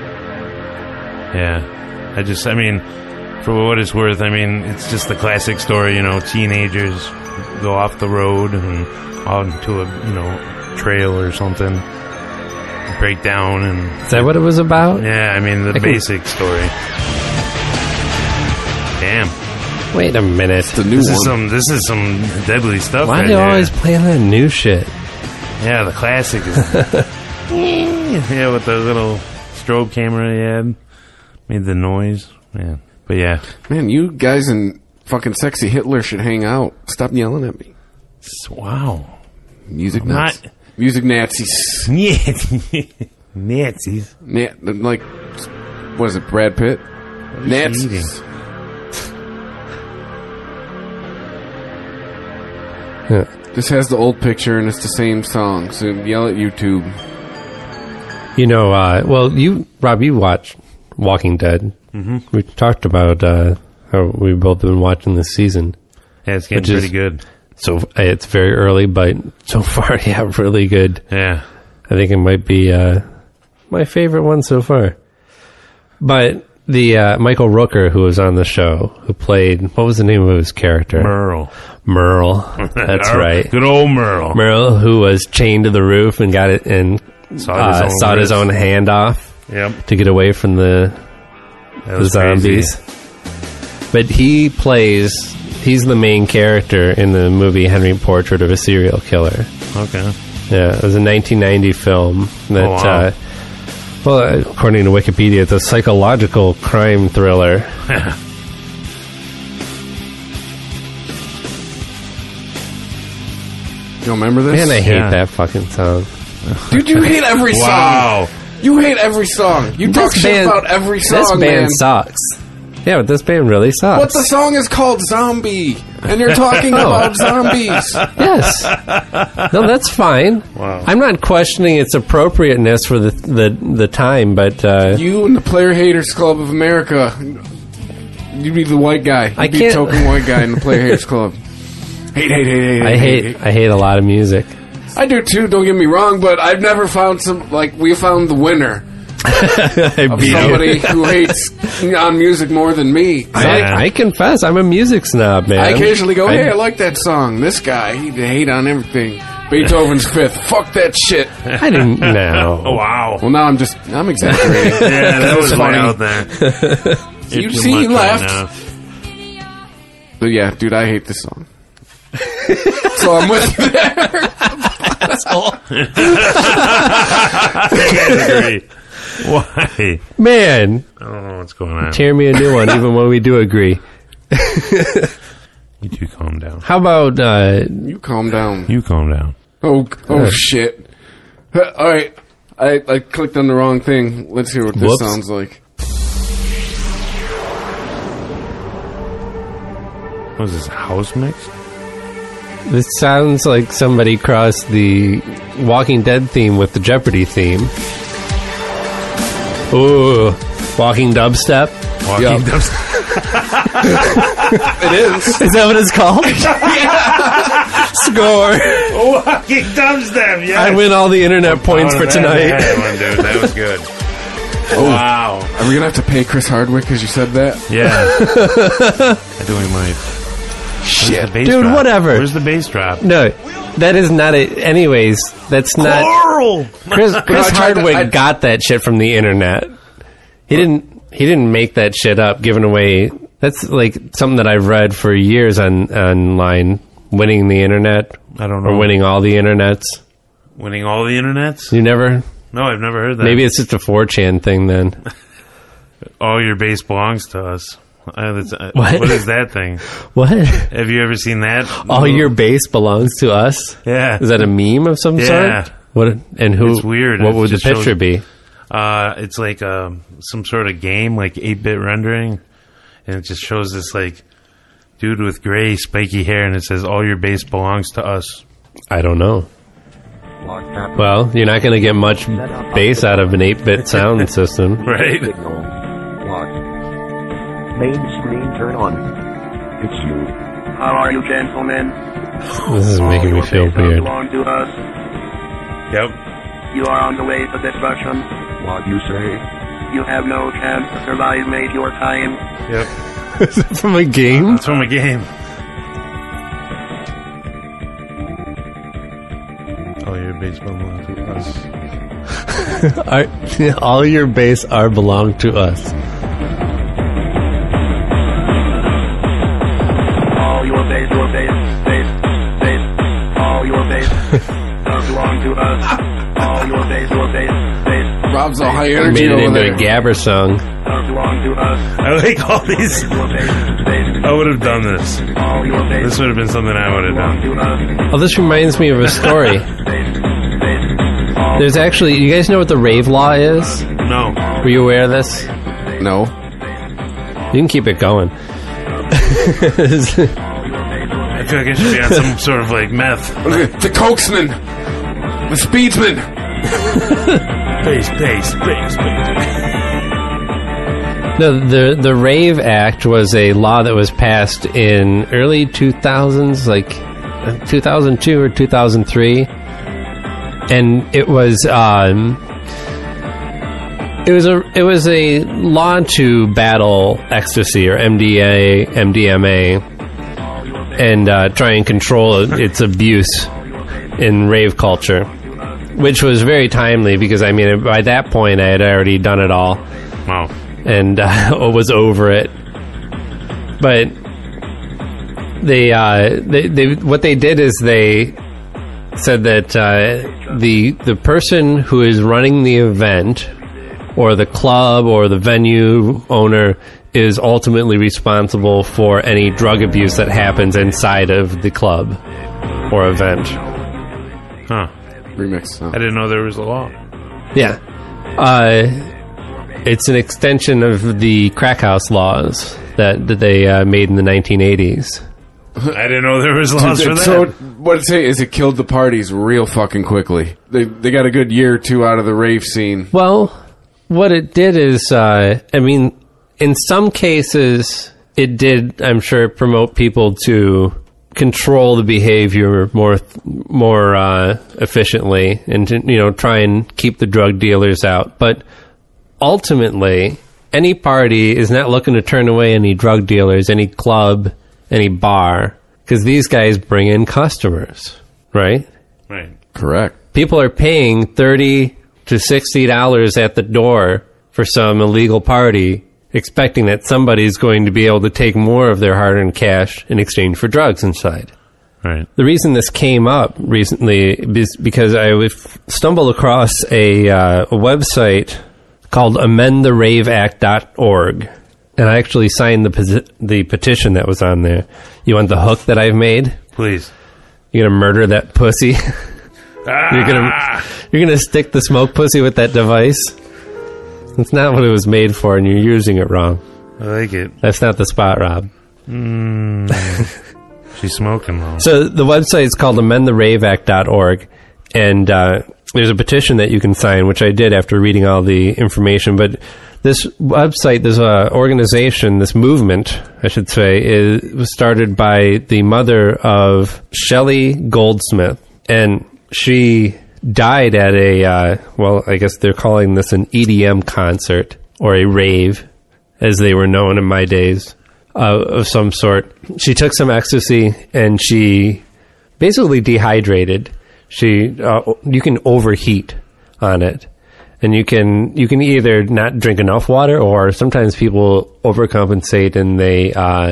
Yeah. I just, I mean, for what it's worth, I mean, it's just the classic story, you know, teenagers go off the road and out into a, you know, trail or something, break down and... Is that what it was about? Yeah, I mean, the I can- basic story. Damn. Wait a minute. The new This one. is some, this is some deadly stuff Why right are you there. always playing that new shit? Yeah, the classic is... yeah, with the little strobe camera he had. Made the noise. Man. But yeah. Man, you guys and fucking sexy Hitler should hang out. Stop yelling at me. Wow. Music I'm Nazis. not- Music Nazis. Nazis. Na- like, what is it, Brad Pitt? What is she Nazis. eating? Yeah. This has the old picture and it's the same song, so yell at YouTube. You know, uh, well, you, Rob, you watch Walking Dead. Mm-hmm. We talked about uh, how we've both been watching this season. Yeah, it's getting pretty good. So it's very early, but so far, yeah, really good. Yeah. I think it might be uh, my favorite one so far. But the uh, Michael Rooker, who was on the show, who played, what was the name of his character? Merle. Merle. That's right. Good old Merle. Merle, who was chained to the roof and got it and Sawed his uh, own sawed his wrist. own hand off Yep. to get away from the, That the was zombies. crazy. But he plays, he's the main character in the movie Henry Portrait of a Serial Killer. Okay. Yeah, it was a nineteen ninety film that, Oh, wow. uh, well, according to Wikipedia, it's a psychological crime thriller. You remember this? Man, I hate Yeah. that fucking song. Dude, you hate every song. Wow. You hate every song. You talk This shit band- about every song, This band man. sucks. Yeah, but this band really sucks. But the song is called Zombie, and you're talking Oh. about zombies. Yes. No, that's fine. Wow. I'm not questioning its appropriateness for the the, the time, but uh, You and the Player Haters Club of America. You'd be the white guy. You'd I be can't- the token white guy in the Player Haters Club. Hate, hate, hate, hate, I hate I hate a lot of music. I do too, don't get me wrong, but I've never found some, like, we found the winner I, of somebody who hates on music more than me. I, I confess, I'm a music snob, man. I occasionally go, I- hey, I like that song. This guy, he hate on everything. Beethoven's Fifth. Fuck that shit. I didn't know. Oh, wow. Well, now I'm just, I'm exaggerating. Yeah, that was way funny. out there. You Too see, he much right left. now. But yeah, dude, I hate this song. So I'm with you there. I can't agree. Why? Man, I don't know what's going on. tear me a new one, even when we do agree. You two calm down. How about uh, You calm down. You calm down. Oh, oh Uh. shit. Uh, All right, I, I clicked on the wrong thing. Let's hear what this Whoops. sounds like. What is this, house mix? this? Sounds like somebody crossed the Walking Dead theme with the Jeopardy theme. Ooh, walking dubstep. Walking Yep. dubstep. It is. Is that what it's called? Score. Walking dubstep, yes. I win all the internet points Oh, for that- tonight. That one, dude. That was good. Wow. Are we gonna have to pay Chris Hardwick because you said that? Yeah. I think we might. Shit. The bass Dude, drop? whatever. Where's the bass drop? No, that is not it. Anyways, that's not. Coral! Chris, I Chris tried to- Hardwick I- got that shit from the internet. He didn't. He didn't make that shit up, giving away. That's like something that I've read for years on online. Winning the internet, I don't know. or winning all the internets. Winning all the internets? You never. No, I've never heard that. Maybe it's just a four chan thing then. All your bass belongs to us. Uh, that's, uh, What? what is that thing? What? Have you ever seen that? All your base belongs to us. Yeah. Is that a meme of some Yeah. sort? What? And who? It's weird. What It would the just shows- picture be? Uh, it's like um, some sort of game, like eight-bit rendering, and it just shows this like dude with gray spiky hair, and it says all your bass belongs to us. I don't know. Well, you're not going to get much bass out of an eight-bit sound system. Right? Main screen turn on. It's you. How are you, gentlemen? This is making me feel weird. Belong to us. Yep. You are on the way to destruction. What you say? You have no chance to survive, mate. Your time. Yep. Is it from a game? It's from a game. All your bass belong to us. Our- all your bass are belong to us. All your base, your base, base, base. All your base does belong to us. All your base, your base, base. Rob's all high Made energy it over into there. a Gabber song. Does belong to us. I like all these. Your base, base. I would have done this. All your base This would have been something I would have belong done. to us. Oh, this reminds me of a story. Base, base. All There's actually, you guys know what the rave law is? No. Were you aware of this? No. You can keep it going. I feel like I should be on some sort of like meth. The Cokesman. The Speedsman. Space, space, space, space. No, the the Rave Act was a law that was passed in early two thousands, like two thousand two or two thousand three, and it was um, it was a it was a law to battle ecstasy or M D A, M D M A, and uh, try and control its abuse in rave culture, which was very timely because I mean by that point I had already done it all. Wow. And uh, was over it, but they, uh, they, they, what they did is they said that uh, the the person who is running the event, or the club, or the venue owner, is ultimately responsible for any drug abuse that happens inside of the club or event. Huh? Remix. Huh? I didn't know there was a law. Yeah. Uh, It's an extension of the crack house laws that, that they uh, made in the nineteen eighties. I didn't know there was laws for that. So what it say is it killed the parties real fucking quickly. They they got a good year or two out of the rave scene. Well, what it did is, uh, I mean, in some cases, it did, I'm sure, promote people to control the behavior more more uh, efficiently and to, you know, try and keep the drug dealers out. But ultimately, any party is not looking to turn away any drug dealers, any club, any bar, because these guys bring in customers, right? Right. Correct. People are paying thirty to sixty dollars at the door for some illegal party, expecting that somebody's going to be able to take more of their hard-earned cash in exchange for drugs inside. Right. The reason this came up recently is because I stumbled across a, uh, a website called amend the rave act dot org, and I actually signed the peti- the petition that was on there. You want the hook that I've made? Please. You're gonna murder that pussy. Ah! You're gonna you're gonna stick the smoke pussy with that device. That's not what it was made for, and you're using it wrong. I like it. That's not the spot, Rob. Mm. She's smoking though. So the website is called amend the rave act dot org, and uh, there's a petition that you can sign, which I did after reading all the information. But this website, this uh, organization, this movement, I should say, is was started by the mother of Shelley Goldsmith, and she died at a, uh, well, I guess they're calling this an E D M concert, or a rave, as they were known in my days, uh, of some sort. She took some ecstasy, and she basically dehydrated. She, uh, you can overheat on it, and you can you can either not drink enough water, or sometimes people overcompensate and they uh,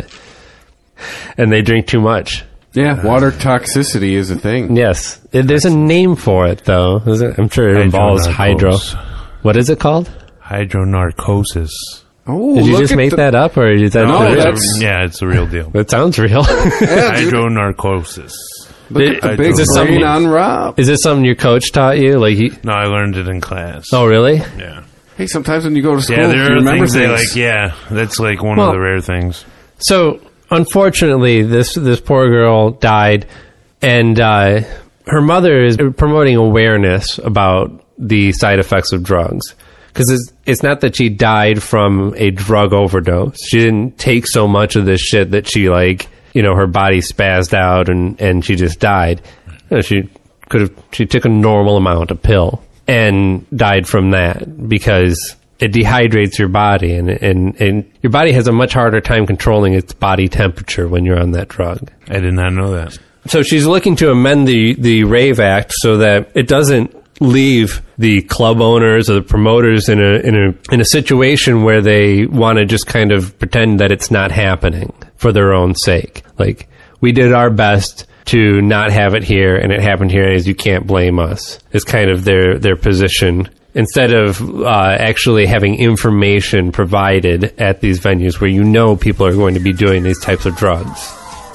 and they drink too much. Yeah, water toxicity is a thing. Yes, it, there's a name for it though. Is it? I'm sure it involves hydro. What is it called? Hydronarcosis. Oh, did you just make the... that up, or is that? No, the, that's, yeah, it's a real deal. That sounds real. Yeah, hydronarcosis. Look at the big brain on Rob. Is this something your coach taught you? Like, he, no, I learned it in class. Oh, really? Yeah. Hey, sometimes when you go to school, yeah, there you are remember things, things. They like. Yeah, that's like one well, of the rare things. So, unfortunately, this this poor girl died, and uh, her mother is promoting awareness about the side effects of drugs. Because it's, it's not that she died from a drug overdose. She didn't take so much of this shit that she, like, you know, her body spazzed out and, and she just died. You know, she could have, she took a normal amount of pill and died from that because it dehydrates your body, and, and, and your body has a much harder time controlling its body temperature when you're on that drug. I did not know that. So she's looking to amend the, the Rave Act so that it doesn't leave the club owners or the promoters in a in a in a situation where they want to just kind of pretend that it's not happening for their own sake. Like, we did our best to not have it here, and it happened here, as you can't blame us. Is kind of their their position, instead of uh, actually having information provided at these venues where you know people are going to be doing these types of drugs,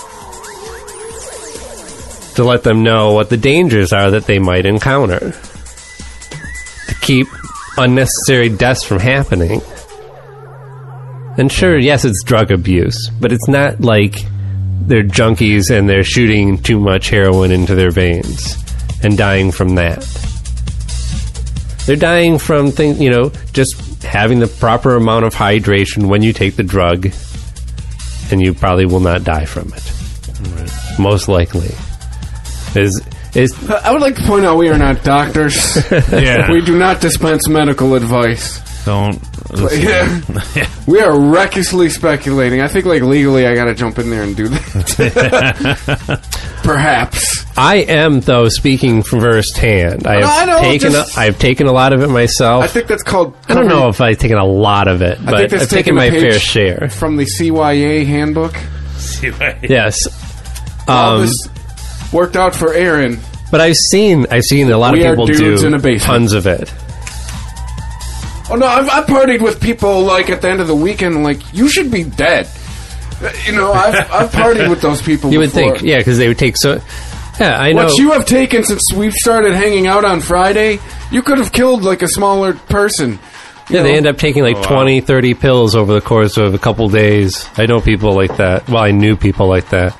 to let them know what the dangers are that they might encounter, to keep unnecessary deaths from happening. And sure, yes, it's drug abuse, but it's not like they're junkies and they're shooting too much heroin into their veins and dying from that. They're dying from things, you know, just having the proper amount of hydration when you take the drug, and you probably will not die from it. Right. Most likely. Is is I would like to point out we are not doctors. Yeah. We do not dispense medical advice. Don't. Yeah. We are recklessly speculating. I think, like, legally, I got to jump in there and do that. Perhaps. I am, though, speaking from firsthand. I have No, I know, taken. just- A, I've taken a lot of it myself. I think that's called. I don't know if I've taken a lot of it, I but think that's I've taken taking a my page fair share. from the C Y A handbook. Yes. All Um, this worked out for Aaron. but I've seen. I've seen a lot We of are people dudes do in a basement. tons of it. Oh no, I've, I've partied with people like at the end of the weekend. Like, you should be dead. Uh, You know, I've I've partied with those people. You before. would think, yeah, because they would take so. Yeah, I know. What you have taken since we've started hanging out on Friday, you could have killed like a smaller person. You Yeah, they know? end up taking like Oh, wow. twenty, thirty pills over the course of a couple days. I know people like that. Well, I knew people like that.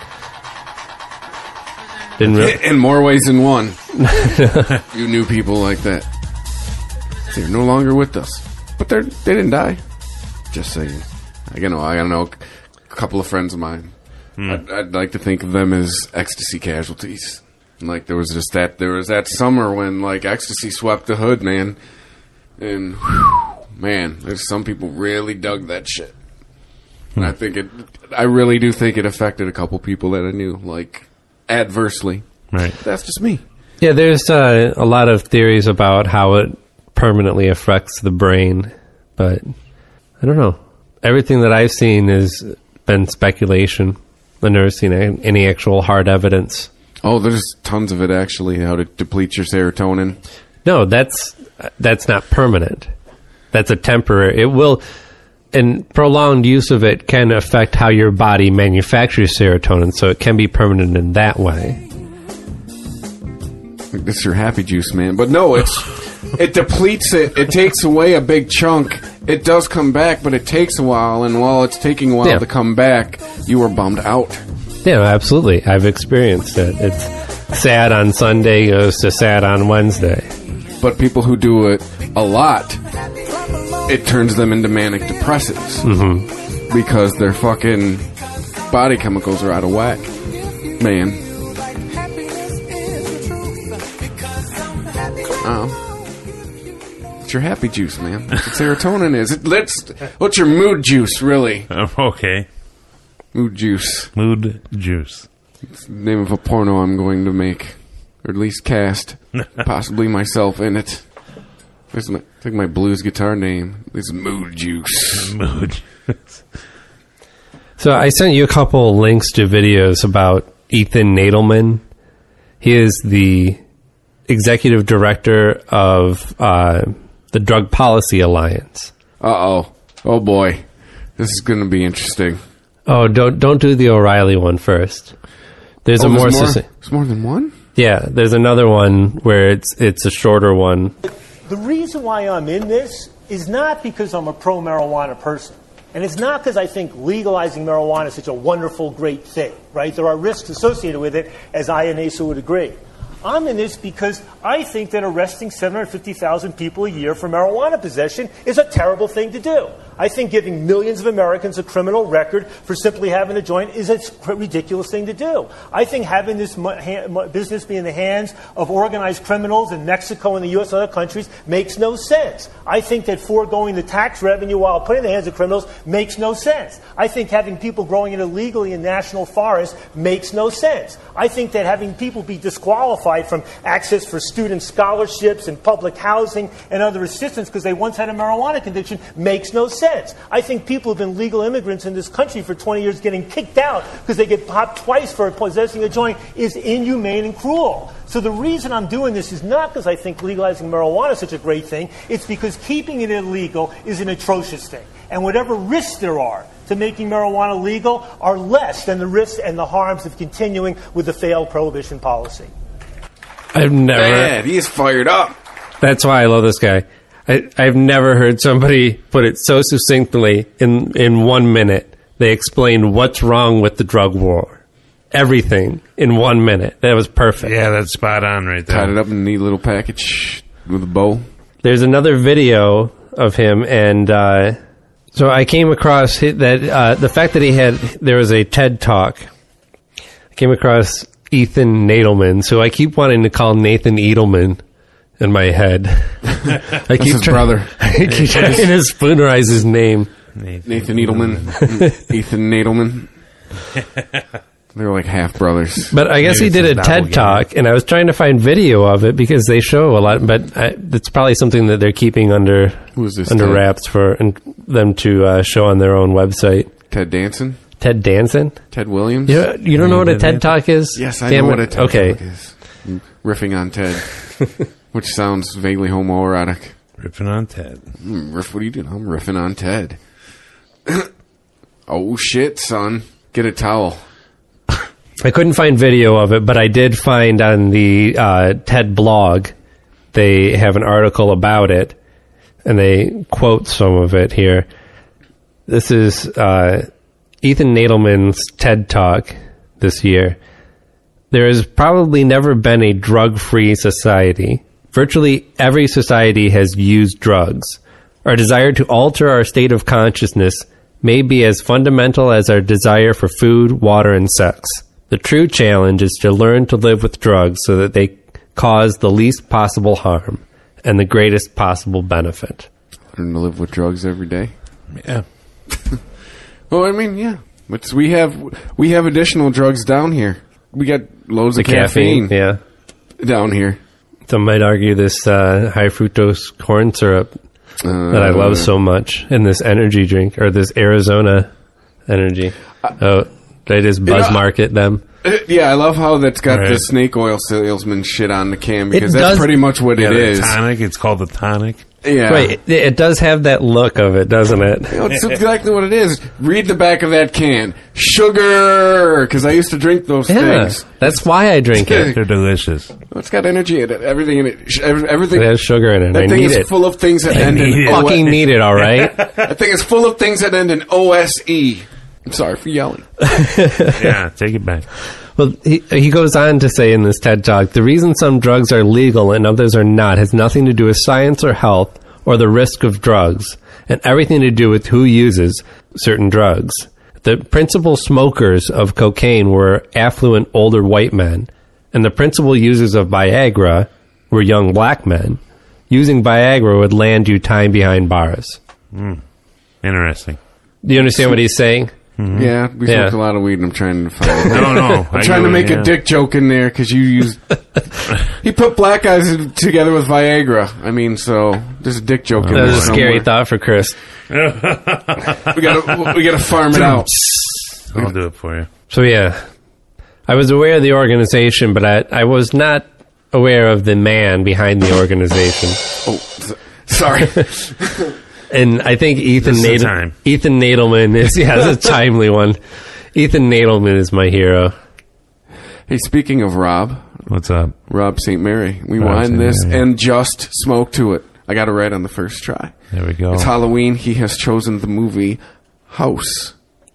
Didn't really. In more ways than one. You knew people like that. They're no longer with us, but they're they didn't die. Just saying. I you know I know a couple of friends of mine. I'd, I'd like to think of them as ecstasy casualties. Like there was just that there was that summer when like ecstasy swept the hood, man. And whew, man, there's some people really dug that shit. And I think it. I really do think it affected a couple people that I knew, like adversely. Right. That's just me. Yeah, there's uh, a lot of theories about how it permanently affects the brain, but I don't know. Everything that I've seen has been speculation. I've never seen any actual hard evidence. Oh, there's tons of it actually. How to deplete your serotonin. No, that's that's not permanent. That's a temporary. It will, and prolonged use of it can affect how your body manufactures serotonin. So it can be permanent in that way. This is your happy juice, man. But no, it's it depletes it. It takes away a big chunk. It does come back, but it takes a while. And while it's taking a while Yeah. to come back, you are bummed out. Yeah, absolutely. I've experienced it. It's sad on Sunday goes to sad on Wednesday. But people who do it a lot, it turns them into manic depressives Mm-hmm. because their fucking body chemicals are out of whack, man. Oh, it's your happy juice, man. That's what serotonin is. It, let's. What's your mood juice, really? Okay. Mood juice. Mood juice. It's the name of a porno I'm going to make, or at least cast, possibly myself in it. It's my, I think my blues guitar name is Mood Juice. Mood Juice. So I sent you a couple links to videos about Ethan Nadelman. He is the executive director of uh, the Drug Policy Alliance. Uh-oh. Oh, boy. This is going to be interesting. Oh, don't don't do the O'Reilly one first. There's Oh, a more, there's more, succinct- there's more than one? yeah. There's another one where it's it's a shorter one. The reason why I'm in this is not because I'm a pro-marijuana person. And it's not because I think legalizing marijuana is such a wonderful, great thing, right? There are risks associated with it, as I and Asa would agree. I'm in this because I think that arresting seven hundred fifty thousand people a year for marijuana possession is a terrible thing to do. I think giving millions of Americans a criminal record for simply having a joint is a ridiculous thing to do. I think having this mu- ha- mu- business be in the hands of organized criminals in Mexico and the U S and other countries makes no sense. I think that foregoing the tax revenue while putting it in the hands of criminals makes no sense. I think having people growing it illegally in national forests makes no sense. I think that having people be disqualified from access for student scholarships and public housing and other assistance because they once had a marijuana conviction makes no sense. I think people who have been legal immigrants in this country for twenty years getting kicked out because they get popped twice for possessing a joint is inhumane and cruel. So the reason I'm doing this is not because I think legalizing marijuana is such a great thing. It's because keeping it illegal is an atrocious thing. And whatever risks there are to making marijuana legal are less than the risks and the harms of continuing with the failed prohibition policy. I've never. Man, he is fired up. That's why I love this guy. I, I've never heard somebody put it so succinctly in, in one minute. They explained what's wrong with the drug war. Everything in one minute. That was perfect. Yeah, that's spot on right there. Tied it up in a neat little package with a bow. there's another video of him, and uh, so I came across hi- that uh, the fact that he had there was a TED Talk. I came across Ethan Nadelman, so I keep wanting to call Nathan Edelman in my head. I That's keep his try- brother. I keep trying to spoonerize his name. Nathan Edelman, Ethan Nadelman. They're like half brothers. But I guess Maybe he did it's a a TED double Talk, and I was trying to find video of it because they show a lot. But I, it's probably something that they're keeping under Who is this, under Ted? wraps for and them to uh, show on their own website. Ted Danson? Ted Danson? Ted Williams? You, you don't know what a TED Talk is? Yes, I Damn know it. what a TED okay. Talk is. Riffing on Ted, which sounds vaguely homoerotic. Riffing on Ted. Mm, riff, what are you doing? I'm riffing on Ted. Oh, shit, son. Get a towel. I couldn't find video of it, but I did find on the uh, TED blog, they have an article about it, and they quote some of it here. This is uh, Ethan Nadelman's TED Talk this year. There has probably never been a drug-free society. Virtually every society has used drugs. Our desire to alter our state of consciousness may be as fundamental as our desire for food, water, and sex. The true challenge is to learn to live with drugs so that they cause the least possible harm and the greatest possible benefit. Learn to live with drugs every day? Yeah. Well, I mean, yeah. It's, we have we have additional drugs down here. We got loads The of caffeine, yeah. down here. Some might argue this uh, high fructose corn syrup Uh, that I love so much in this energy drink, or this Arizona energy. Oh, did I just buzz You know, market them? Uh, yeah, I love how that's got Right. the snake oil salesman shit on the can, because It that's does- pretty much what Yeah, it the is. tonic. It's called the tonic. Yeah. Right, it, it does have that look of it, doesn't it? You know, it's exactly what it is. Read the back of that can. Sugar! Because I used to drink those Yeah, things. that's why I drink it. They're delicious. Well, it's got energy in it. Everything in it. Sh- every- Everything. It has sugar in it. That I thing need is it. full of things that I end in need it. O S. Fucking need it, all right? That thing is full of things that end in O S E. I'm sorry for yelling. Yeah, take it back. Well, he, he goes on to say in this TED Talk, the reason some drugs are legal and others are not has nothing to do with science or health or the risk of drugs, and everything to do with who uses certain drugs. The principal smokers of cocaine were affluent older white men, and the principal users of Viagra were young black men. Using Viagra would land you time behind bars. Mm. Interesting. Do you understand what he's saying? Mm-hmm. Yeah, we Yeah. smoked a lot of weed, and I'm trying to find. No, no. I'm I trying get to it, make yeah. a dick joke in there because you used. He put black guys together with Viagra. I mean, so there's a dick joke in That there. was a scary somewhere. thought for Chris. We gotta, we gotta farm it out. I'll do it for you. So yeah, I was aware of the organization, but I, I was not aware of the man behind the organization. Oh, s- sorry. And I think Ethan This is the Nadel- time. Ethan Nadelman is yeah, it's a timely one. Ethan Nadelman is my hero. Hey, speaking of Rob, What's up? Rob Saint Mary, we Rob wind Saint this Mary. and just smoke to it. I got it right on the first try. There we go. It's Halloween. He has chosen the movie House.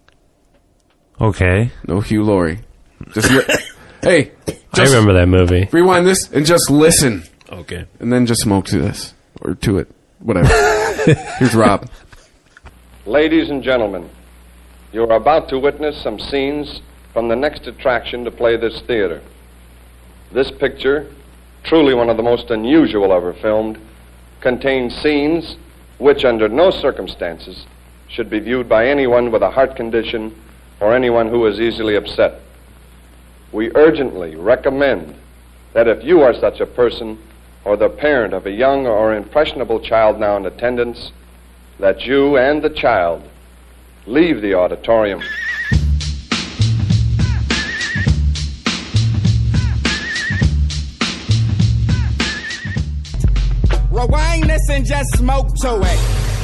Okay. No Hugh Laurie. Just li- hey, I just remember that movie. rewind this and just listen, Okay. and then just smoke to this or to it, whatever. Here's Rob. Ladies and gentlemen, you are about to witness some scenes from the next attraction to play this theater. This picture, truly one of the most unusual ever filmed, contains scenes which, under no circumstances, should be viewed by anyone with a heart condition or anyone who is easily upset. We urgently recommend that if you are such a person or the parent of a young or impressionable child now in attendance, that you and the child leave the auditorium. Rewind this and just smoke to it.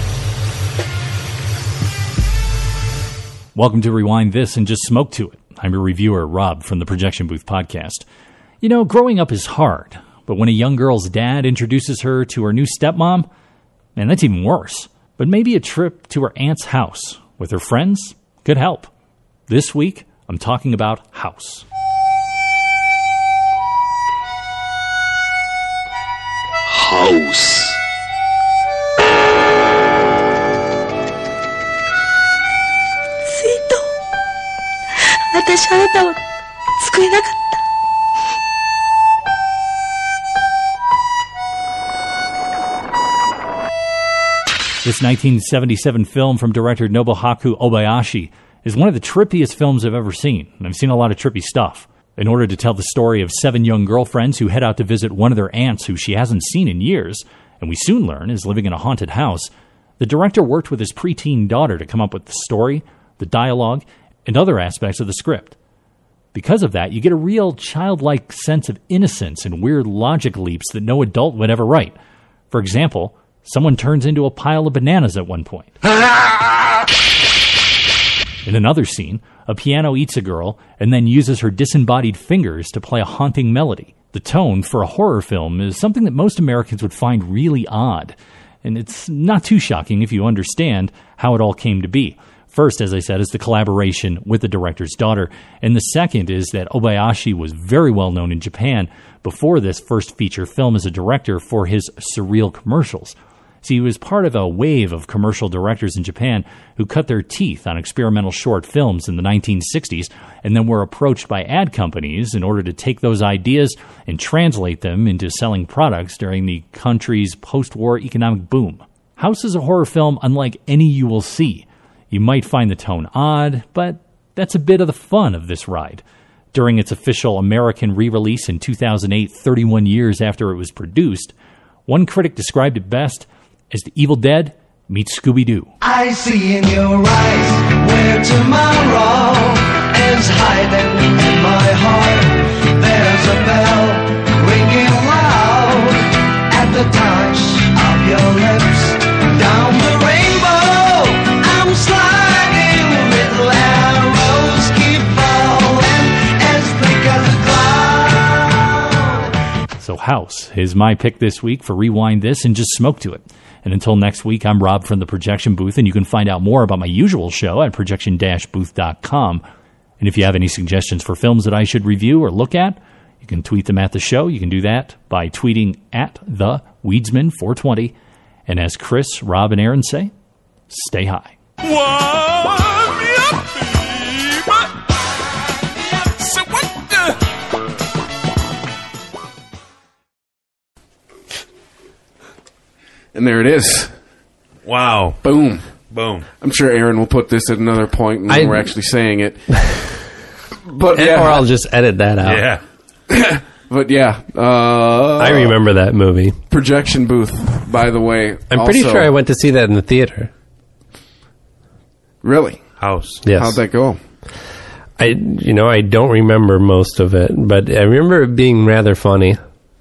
Welcome to Rewind This and Just Smoke to It. I'm your reviewer, Rob, from the Projection Booth podcast. You know, growing up is hard, but when a young girl's dad introduces her to her new stepmom, man, that's even worse. But maybe a trip to her aunt's house with her friends could help. This week, I'm talking about House. House. 私あなたを救えなかった。 This nineteen seventy-seven film from director Nobuhaku Obayashi is one of the trippiest films I've ever seen, and I've seen a lot of trippy stuff. In order to tell the story of seven young girlfriends who head out to visit one of their aunts who she hasn't seen in years, and we soon learn is living in a haunted house, the director worked with his preteen daughter to come up with the story, the dialogue, and other aspects of the script. Because of that, you get a real childlike sense of innocence and weird logic leaps that no adult would ever write. For example, someone turns into a pile of bananas at one point. In another scene, a piano eats a girl and then uses her disembodied fingers to play a haunting melody. The tone for a horror film is something that most Americans would find really odd, and it's not too shocking if you understand how it all came to be. First, as I said, is the collaboration with the director's daughter, and the second is that Obayashi was very well known in Japan before this first feature film as a director for his surreal commercials. See, he was part of a wave of commercial directors in Japan who cut their teeth on experimental short films in the nineteen sixties and then were approached by ad companies in order to take those ideas and translate them into selling products during the country's post-war economic boom. House is a horror film unlike any you will see. You might find the tone odd, but that's a bit of the fun of this ride. During its official American re-release in two thousand eight, thirty-one years after it was produced, one critic described it best as The Evil Dead meets Scooby-Doo. I see in your eyes where tomorrow is hiding in my heart. There's a bell ringing loud at the touch of your lips. Down the rainbow, I'm sliding, little arrows keep falling as thick as a cloud. So House is my pick this week for Rewind This and Just Smoke to It. And until next week, I'm Rob from the Projection Booth, and you can find out more about my usual show at projection dash booth dot com. And if you have any suggestions for films that I should review or look at, you can tweet them at the show. You can do that by tweeting at the Weedsman four twenty. And as Chris, Rob, and Aaron say, stay high. And there it is. Wow. Boom. Boom. I'm sure Aaron will put this at another point when I, we're actually saying it. But and, yeah. Or I'll just edit that out. Yeah. But yeah. Uh, I remember that movie. Projection Booth, by the way. I'm also, pretty sure I went to see that in the theater. Really? House. Yes. How'd that go? I, you know, I don't remember most of it, but I remember it being rather funny.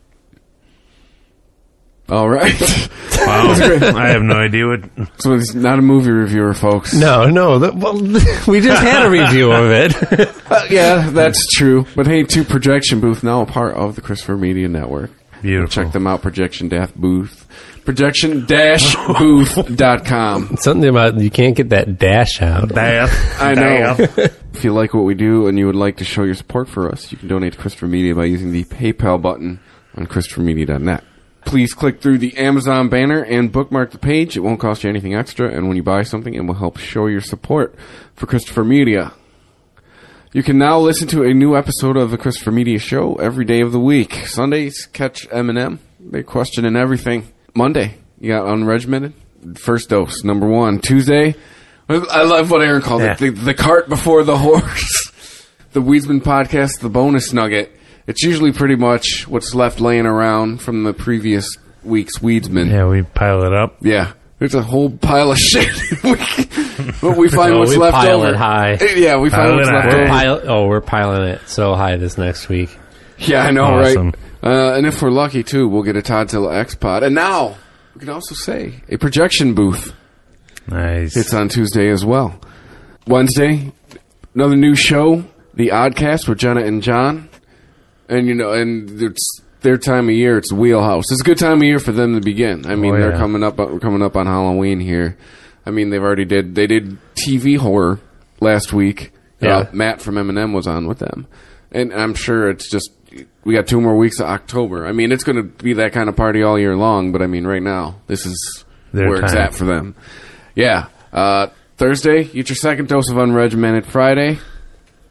All right. Wow. I have no idea what... So he's not a movie reviewer, folks. No, no. The, well, we just had a review of it. uh, yeah, that's true. But hey, to Projection Booth, now a part of the Christopher Media Network. Beautiful. Check them out, Projection Dash Booth. projection dash booth dot com. Something about you can't get that dash out. Dash. I know. If you like what we do and you would like to show your support for us, you can donate to Christopher Media by using the PayPal button on christopher media dot net. Please click through the Amazon banner and bookmark the page. It won't cost you anything extra, and when you buy something, it will help show your support for Christopher Media. You can now listen to a new episode of the Christopher Media Show every day of the week. Sundays, catch Eminem, Big Question and Everything. Monday, you got Unregimented, First Dose, number one. Tuesday, I love what Aaron called yeah. it, the, the cart before the horse. The Weedsman Podcast, the bonus nugget. It's usually pretty much what's left laying around from the previous week's Weedsman. Yeah, we pile it up. Yeah. There's a whole pile of shit. But we find oh, what's we left pile over. It high. Yeah, we find pile what's left we're over. Pile, oh, we're piling it so high this next week. Yeah, I know, awesome. right? Uh, and if we're lucky, too, we'll get a Todzilla X-Pod. And now, we can also say, a Projection Booth. Nice. It's on Tuesday as well. Wednesday, another new show, The Oddcast with Jenna and John. And, you know, and it's their time of year. It's the Wheelhouse. It's a good time of year for them to begin. I mean, oh, yeah. they're coming up. We're coming up on Halloween here. I mean, they've already did. They did T V horror last week. Yeah, uh, Matt from Eminem was on with them, and I'm sure it's just we got two more weeks of October. I mean, it's going to be that kind of party all year long. But I mean, right now, this is their where time. it's at for them. Yeah. Uh, Thursday, get your second dose of Unregimented. Friday,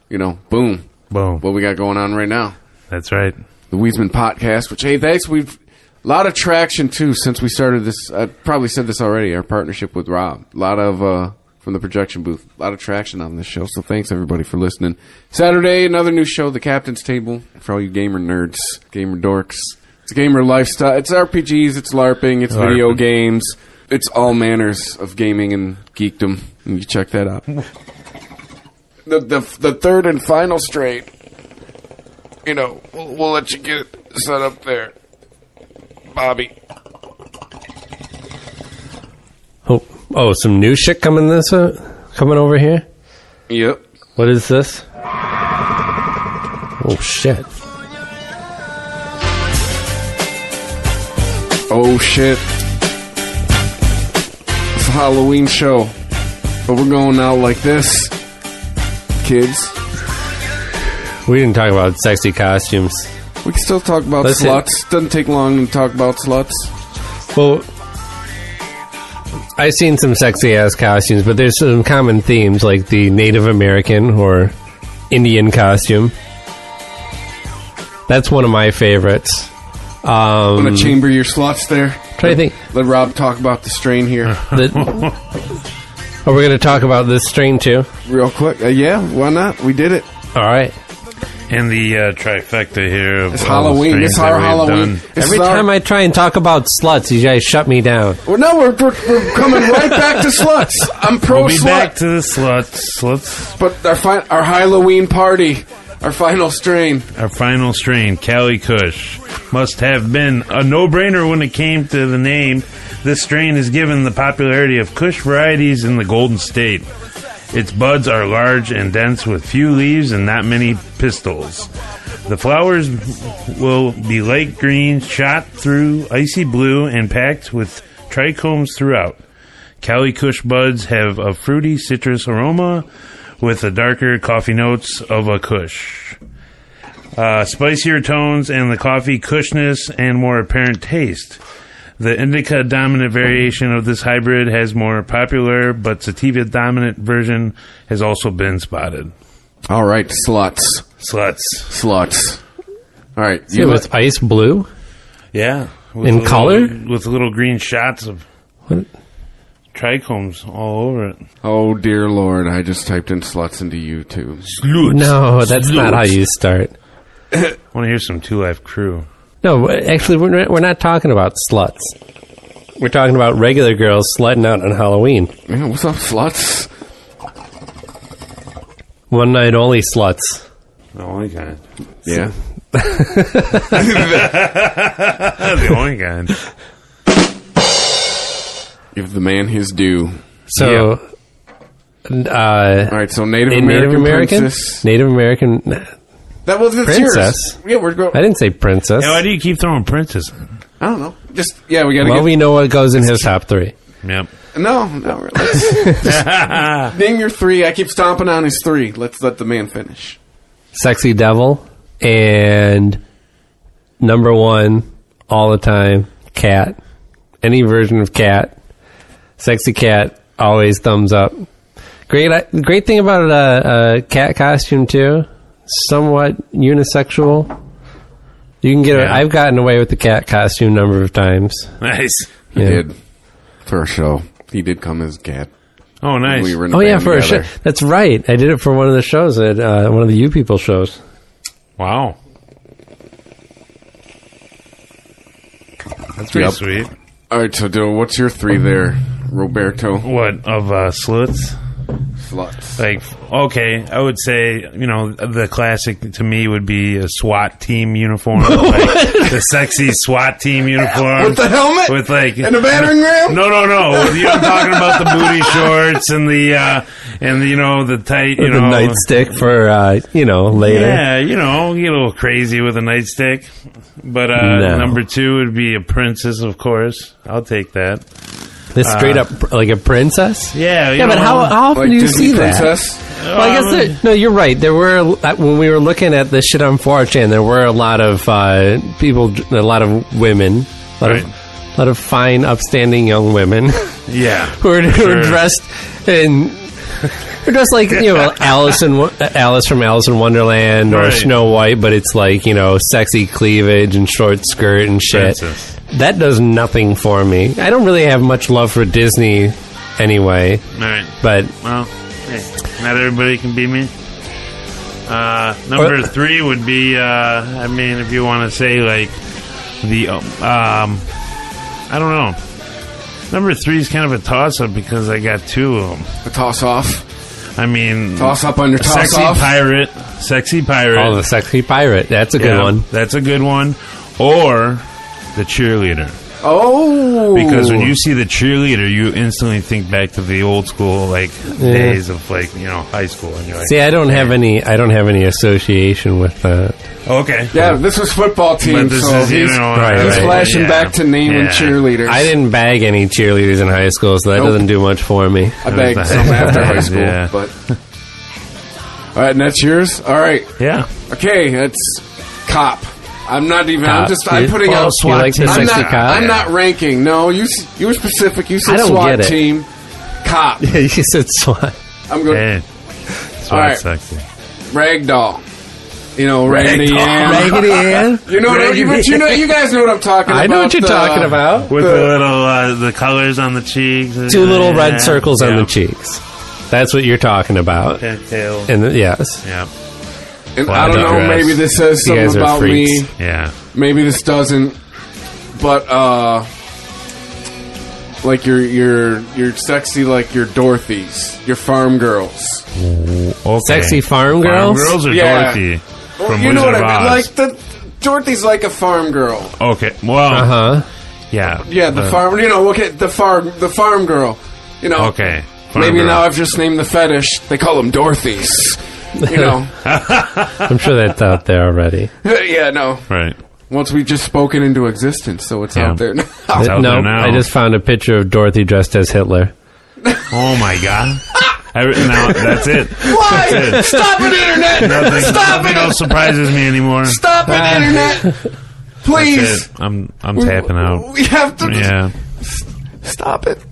you know, boom. Boom. What we got going on right now. That's right. The Weedsman Podcast, which, hey, thanks. We've a lot of traction, too, since we started this. I probably said this already, our partnership with Rob. A lot of, uh, from the projection booth, a lot of traction on this show. So thanks, everybody, for listening. Saturday, another new show, The Captain's Table, for all you gamer nerds, gamer dorks. It's gamer lifestyle. It's R P Gs, it's LARPing, it's LARPing. Video games. It's all manners of gaming and geekdom. And you check that out. The, the the third and final strain, you know, we'll, we'll let you get it set up there, Bobby. Oh, oh, some new shit coming this uh, coming over here. Yep. What is this? Oh shit! Oh shit! It's a Halloween show, but we're going out like this. Kids. We didn't talk about sexy costumes. We can still talk about Let's sluts. hit. Doesn't take long to talk about sluts. Well, I've seen some sexy ass costumes, but there's some common themes like the Native American or Indian costume. That's one of my favorites. Um, Want to chamber your sluts there? Try to think. Let Rob talk about the strain here. The, Are we going to talk about this strain too? Real quick. Uh, yeah, why not? We did it. All right. And the uh, trifecta here of It's Halloween. It's our Halloween. It's Every our... time I try and talk about sluts, you guys shut me down. Well, no, we're, we're, we're coming right back to sluts. I'm pro we'll be slut. back to the sluts. Sluts. But our fi- our Halloween party, our final strain. Our final strain, Cali Kush, must have been a no-brainer when it came to the name. This strain is given the popularity of Kush varieties in the Golden State. Its buds are large and dense with few leaves and not many pistils. The flowers will be light green, shot through icy blue, and packed with trichomes throughout. Cali Kush buds have a fruity citrus aroma with the darker coffee notes of a Kush. Uh, spicier tones and the coffee Kushness and more apparent taste. The indica dominant variation of this hybrid has more popular, but sativa dominant version has also been spotted. All right, sluts. Sluts. Sluts. All right. So it was ice blue? Yeah. In little, color? With little green shots of what? trichomes all over it. Oh, dear Lord. I just typed in sluts into YouTube. Sluts. No, that's sluts. not how you start. I want to hear some Two Life Crew. No, actually, we're not, we're not talking about sluts. We're talking about regular girls slutting out on Halloween. Yeah, what's up, sluts? One night only sluts. The only kind. Yeah. The only kind. Give the man his due. So, yeah. uh, all right. So Native Native American, American, princess. Native American. That was the princess. Yeah, we're going. I didn't say princess. Yeah, why do you keep throwing princess? I don't know. Just yeah, we got to. Well, get... we know what goes in his top three. Yep. No, no. Let's name your three. I keep stomping on his three. Let's let the man finish. Sexy Devil and number one all the time, Cat. Any version of Cat. Sexy Cat, always thumbs up. Great, great thing about a, a cat costume too. Somewhat unisexual. You can get. Yeah. A, I've gotten away with the cat costume a number of times. Nice. He yeah. did for a show. He did come as a cat. Oh, nice. We were in oh, yeah, for together. a show. That's right. I did it for one of the shows at uh, one of the You People shows. Wow. That's pretty yep. sweet. All right, so Dill, what's your three there, Roberto? What, of uh, sluts? Sluts. Like, okay, I would say, you know, the classic to me would be a SWAT team uniform. Like the sexy SWAT team uniform. With the helmet? With like... And the battering ram? No, no, no. You know, I'm talking about the booty shorts and the, uh, and the, you know, the tight, you with know... the nightstick for, uh, you know, later. Yeah, you know, get a little crazy with a nightstick. But uh, no. number two would be a princess, of course. I'll take that. This straight uh, up, like a princess? Yeah. You yeah, know, but how, how often like do you Disney see princess? that? Well, I guess there, no, you're right. There were, when we were looking at this shit on four chan, there were a lot of uh, people, a lot of women, a lot, right. of, a lot of fine, upstanding young women. Yeah. who, are, who sure. are dressed in Or just like, you know, Alice, in, Alice from Alice in Wonderland or Right. Snow White, but it's like, you know, sexy cleavage and short skirt and shit. Princess. That does nothing for me. I don't really have much love for Disney anyway. All right. But Well, hey, not everybody can be me. Uh, number Or- three would be, uh, I mean, if you want to say, like, the, um, I don't know. Number three is kind of a toss-up because I got two of them. A toss-off? I mean... Toss-up on your Sexy toss-off? Pirate. Sexy Pirate. Oh, the Sexy Pirate. That's a good Yeah, one. That's a good one. Or the cheerleader. Oh! Because when you see the cheerleader, you instantly think back to the old school, like, Yeah. days of, like, you know, high school. And you're like, See, I don't have any. I don't have any association with that. okay. Yeah, this was football team, But this so is, you he's, know, Right, he's right. flashing yeah. back to naming Yeah. cheerleaders. I didn't bag any cheerleaders in high school, so that Nope. doesn't do much for me. I bagged That was some the- after high school, Yeah. but... All right, and that's yours? All right. Yeah. Okay, that's cop. I'm not even. I'm Cop. just. I'm You- putting oh, out you SWAT like the team. I'm sexy not. cop? I'm not ranking. No, you. s- You were specific. You said I don't SWAT get it. team. Cop. you said SWAT. I'm going. Hey. That's All why right. it's sexy. Ragdoll. You know, Raggedy Ann. Raggedy Ann. You know, what, you, but you know, you guys know what I'm talking about. I know what you're the- talking about. With The- the, little, uh, the colors on the cheeks. Two little Yeah. red circles on Yeah. the cheeks. That's what you're talking about. Pigtail. And the, yes, Yeah. And Well, I don't I know. digress. Maybe this says You guys something are about freaks. me. Yeah. Maybe this doesn't. But uh, like your your your sexy like your Dorothy's, your farm girls. Okay. Sexy farm girls? Farm girls or Yeah. Dorothy? Well, From you know Wizard what I of mean? Oz. Like the Dorothy's like a farm girl. Okay. Well. uh huh. Yeah. Yeah, the Uh, farm. You know, look at the farm. The farm girl. You know. Okay. Farm Maybe girl. now I've just named the fetish. They call them Dorothy's. You know. I'm sure that's out there already. Yeah. No. Right. Once we just spoken into existence, so it's Yeah. out there now. It's out no, there now. I just found a picture of Dorothy dressed as Hitler. Oh my god. I, now that's it. Why? That's it. Stop it, internet! Nothing, Stop nothing it! else surprises me anymore. Stop it, internet! That's Please. it. I'm I'm We- tapping out. We have to. Yeah. Stop it.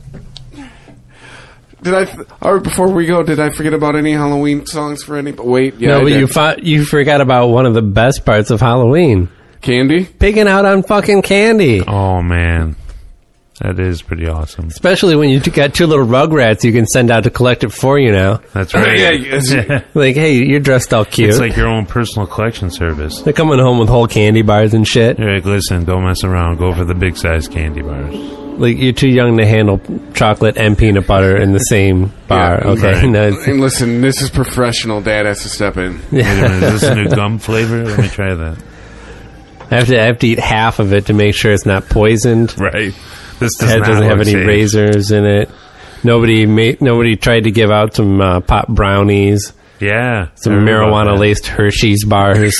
Did I? All right, before we go, did I forget about any Halloween songs for any? Wait, yeah. no, I but did. you fought, you forgot about one of the best parts of Halloween: Candy. picking out on fucking candy. Oh man, that is pretty awesome. Especially when you got two little Rugrats you can send out to collect it for you now. That's right. Yeah, it's- Like, hey, you're dressed all cute. It's like your own personal collection service. They're coming home with whole candy bars and shit. You're like, listen, don't mess around. Go for the big size candy bars. Like, you're too young to handle chocolate and peanut butter in the same bar. Yeah, okay, right. no, it's- And listen, this is professional. Dad has to step in. Wait a minute, is this a new gum flavor? Let me try that. I have to I have to eat half of it to make sure it's not poisoned. Right. This does It not doesn't have look any safe. razors in it. Nobody made, nobody tried to give out some uh, pop brownies, Yeah. some I heard about marijuana that. laced Hershey's bars,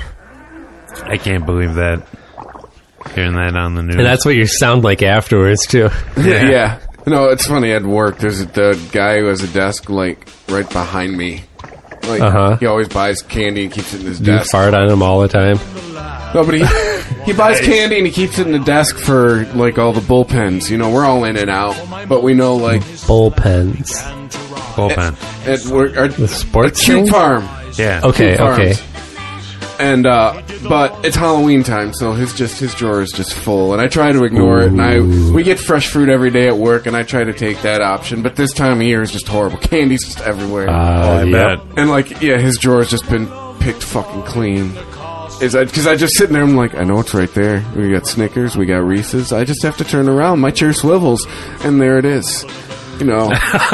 I can't believe that. Hearing that on the news. and that's what you sound like afterwards too. Yeah. yeah. No, it's funny. At work, there's a the guy who has a desk like right behind me. Like Uh-huh. he always buys candy and keeps it in his You desk. fart on him all the time. No, but he, he buys candy and he keeps it in the desk for like all the bullpens. You know, we're all in and out, but we know like Bullpens. Bullpen. at work, our, The sports Cute thing? Farm. Yeah. Okay, Cute Farms. okay. And uh, but it's Halloween time, so his just his drawer is just full, and I try to ignore it. And I we get fresh fruit every day at work, and I try to take that option. But this time of year is just horrible. Candy's just everywhere. Uh, Oh, I yep. bet. And like, yeah, his drawer's just been picked fucking clean. Is that because I just sitting there? I'm like, I know it's right there. We got Snickers, we got Reese's. I just have to turn around. My chair swivels, and there it is. You know,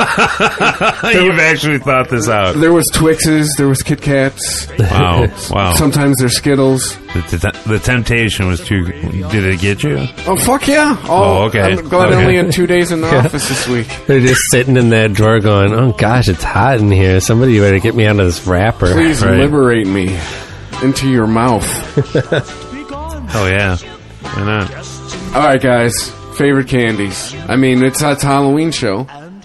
You've actually thought this out. there was Twixes, there was Kit Kats. Wow. Wow. Sometimes there's Skittles. The, the, the temptation was too. Did it get you? Oh fuck yeah! Oh, okay. I'm glad I Okay. only had two days in the office this week. They're just sitting in that drawer going, "Oh gosh, it's hot in here. Somebody better get me out of this wrapper." Please Right. liberate me into your mouth. Oh yeah. Why not? All right, guys. Favorite candies. I mean, it's it's a Halloween show.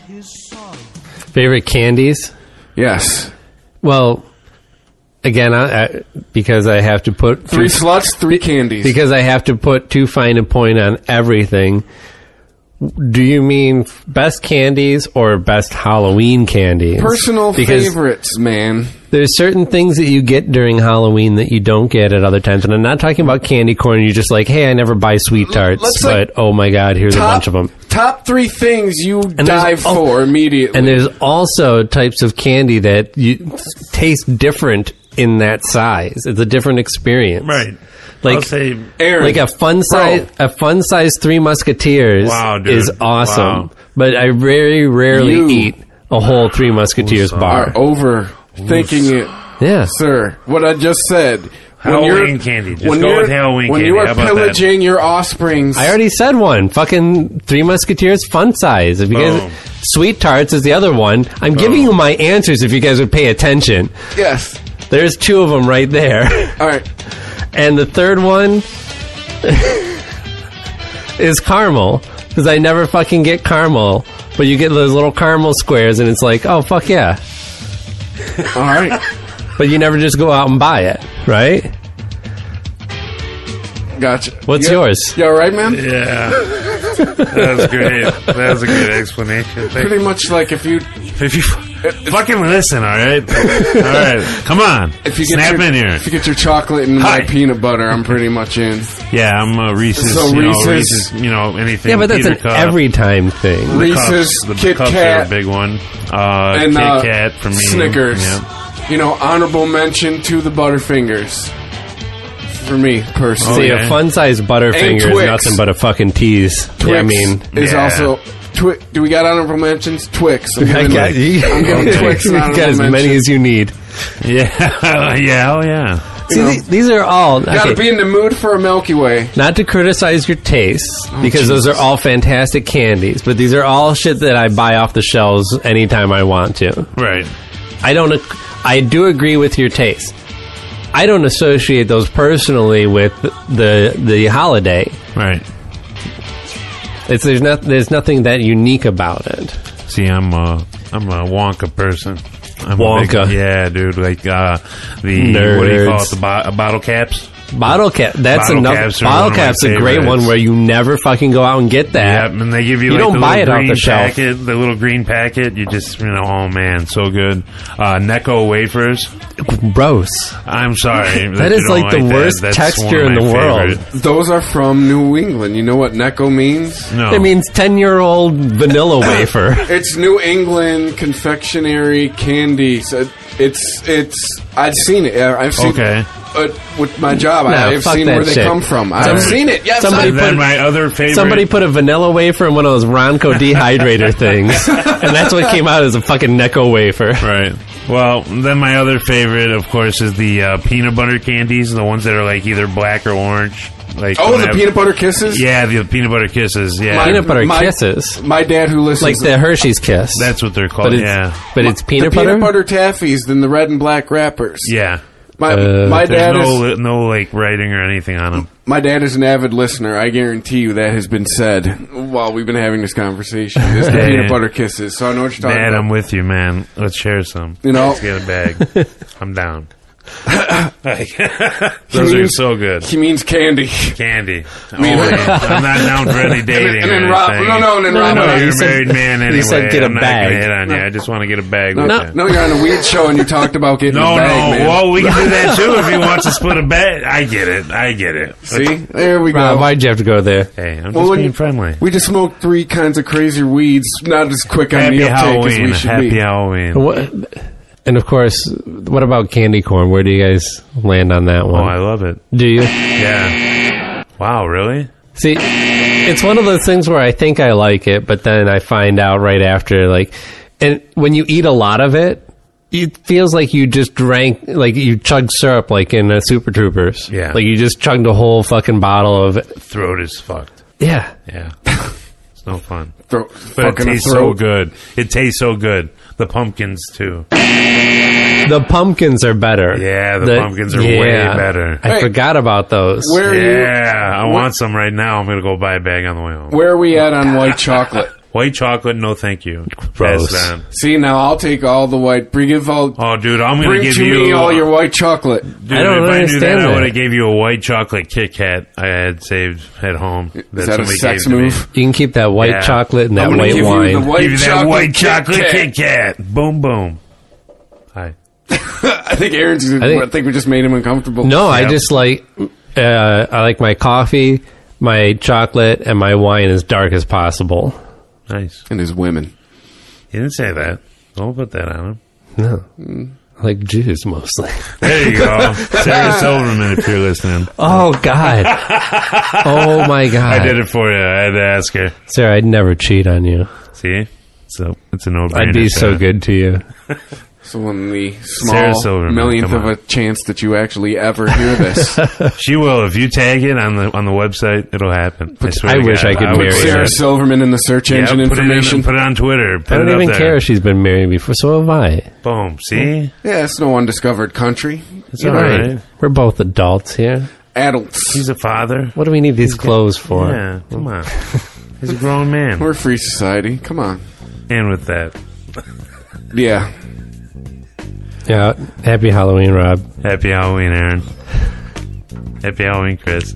Favorite candies? Yes. Well, again, I, I, because I have to put Three sluts, three candies. because I have to put too fine a point on everything. Do you mean best candies or best Halloween candies? Personal Because favorites, man. there's certain things that you get during Halloween that you don't get at other times. And I'm not talking about candy corn. You're just like, hey, I never buy sweet tarts, Let's, but like, oh my God, here's top- a bunch of them. Top three things you And dive there's- oh, for immediately. And there's also types of candy that you taste different in that size. It's a different experience. Right. Like, I'll say, Aaron, like a fun size, a fun size Three Musketeers Wow, dude. is awesome. Wow. But I very rarely You eat a whole Three Musketeers bar. are overthinking it, Yeah. sir. What I just said. When Halloween you're- candy. Just when go you're- with Halloween when candy. you are How about pillaging your offsprings, I already said one. Fucking Three Musketeers fun size. If you guys, Boom. Sweet Tarts is the other one. I'm giving you my answers if you guys would pay attention. yes. There's two of them right there. All right. And the third one is caramel. Because I never fucking get caramel. But you get those little caramel squares and it's like, oh, fuck yeah. All right. But you never just go out and buy it, right? Gotcha. What's You- yours? You all right, man? Yeah. That was great. That was a good explanation. Thank Pretty much like if you If you fucking listen, all right? All right. Come on. if you get Snap your, in here. if you get your chocolate and Hi. my peanut butter, I'm pretty much in. Yeah, I'm a Reese's. So you know, Reese's- Reese's, you know, anything. Yeah, but that's Peter an Cup. every time thing. The Reese's, cups, the Kit cups Kat, are a big one. Uh, and Kit uh, Kat for me. Snickers. Yeah. You know, honorable mention to the Butterfingers. For me, personally. See, Okay. a fun size Butterfinger is Twix. nothing but a fucking tease. Twix Yeah, I mean, is yeah. also. Twi- do we got honorable mentions? Twix. I'm I giving, got, you, I'm giving Twix an you honorable got as many mention. as you need. Yeah. yeah. Oh, yeah. See, know, the- these are all Gotta okay, be in the mood for a Milky Way. not to criticize your tastes Oh, because those are all fantastic candies, but these are all shit that I buy off the shelves anytime I want to. Right. I don't. I do agree with your taste. I don't associate those personally with the the holiday. Right. It's there's not there's nothing that unique about it. See, I'm a, I'm a Wonka person. I'm a Wonka. big- yeah, dude. Like uh, the what do you call it? The bo- bottle caps. Bottle cap. That's Bottle another. caps are Bottle one of my cap's a great favorites. one where you never fucking go out and get that. Yep, and they give you, You like don't the buy little it off green the shelf. packet, the little green packet. You just, you know, oh man, so good. Uh, Necco wafers. Gross. I'm sorry, That you is don't like the that. worst That's texture one of in my the world. favorite. Those are from New England. You know what Necco means? No, It means ten year old vanilla wafer. It's New England confectionery candy. So it's it's. I've seen it. Yeah, I've seen. Okay. Uh, with my job, No, I've fuck seen that where they shit. come from. I've Somebody- seen it. Yes, somebody I've- then put- my other favorite. Somebody put a vanilla wafer in one of those Ronco dehydrator things, and that's what came out as a fucking Necco wafer. Right. Well, then my other favorite, of course, is the uh, peanut butter candies, the ones that are like either black or orange. Like Oh, don't the have- peanut butter kisses. Yeah, the peanut butter kisses. Yeah, My- Peanut butter my- kisses, My dad, who listens, like the Hershey's Kiss. that's what they're called. but it's, yeah, but it's peanut the butter. peanut butter taffies than the red and black wrappers. yeah. My Uh, my There's dad no is no like writing or anything on them. my dad is an avid listener. I guarantee you that has been said while we've been having this conversation. It's the Hey. peanut butter kisses. So I know what you're talking Dad, about. I'm with you, man. Let's share some. You know- Let's get a bag. I'm down. Like, those He are means- so good. He means candy. Candy. Oh, mean- I'm not down for any dating. And then or Rob- anything. no, no, and then No, Rob- no, You're you a said- married man you anyway. said get a I'm not bag. gonna hit on you. I just want to get a bag No, with no, you. no, you're on a weed show and you talked about getting No, a bag, no. man. Well, we can do that too if he wants to split a bag. I get it. I get it. See, there we go. Rob, why'd you have to go there? Hey, I'm just Well, when being you- friendly. We just smoked three kinds of crazy weeds, not as quick on Happy the uptake as Halloween. we should Happy be. Halloween. What, and of course, what about candy corn? Where do you guys land on that Oh, one? I love it. Do you? Yeah. Wow, really? See, it's one of those things where I think I like it, but then I find out right after, like, and when you eat a lot of it, it feels like you just drank, like you chugged syrup, like in uh, Super Troopers. Yeah. Like you just chugged a whole fucking bottle of it. Throat is fucked. Yeah. Yeah. It's no fun. Throat, But it fucking a tastes so throat. good. It tastes so good. The pumpkins, too. The pumpkins are better. Yeah, the pumpkins are way better. I Hey, forgot about those. Where are you? Yeah, I want some right now. I'm going to go buy a bag on the way home. Where are we at on white chocolate? White chocolate, no thank you. Gross. Pass down. See, now I'll take all the white. Bring it all. Oh, dude, I'm going to Bring give to you me all your white chocolate. Dude, I don't if I knew understand that, that. I would have gave you a white chocolate Kit Kat I had saved at home. Is that a somebody sex gave to me. move? You can keep that white Yeah. chocolate and that I'm gonna white give you wine. the white Give you that chocolate white Kit chocolate Kat. Kit Kat. Boom, boom. Hi. I think Aaron's. I think- think, I think we just made him uncomfortable. No, I Yep. just like uh, I like my coffee, my chocolate, and my wine as dark as possible. Nice. And his women. You didn't say that. Don't put that on him. No, I like Jews mostly. There you go. Sarah Silverman, if you're listening. Oh God! Oh my God! I did it for you. I had to ask her. Sarah, I'd never cheat on you. See? So it's a no-brainer. I'd be so Sarah. good to you. So in the Sarah small Silverman, millionth come of on. a chance that you actually ever hear this, She will. If you tag it on the on the website, it'll happen. I, swear I to wish God. I could would marry put her. Sarah it- Silverman in the search Yeah, engine put information. It in, put it on Twitter. Put I don't it up even there. care if she's been married before. So have I. Boom. See? Yeah, it's no undiscovered country. It's You're all right. right. We're both adults here. Adults. He's a father. What do we need these clothes for? Yeah, come on. He's a grown man. We're a free society. Come on. And with that, Yeah. Yeah. Happy Halloween, Rob. happy Halloween, Aaron. Happy Halloween, Chris.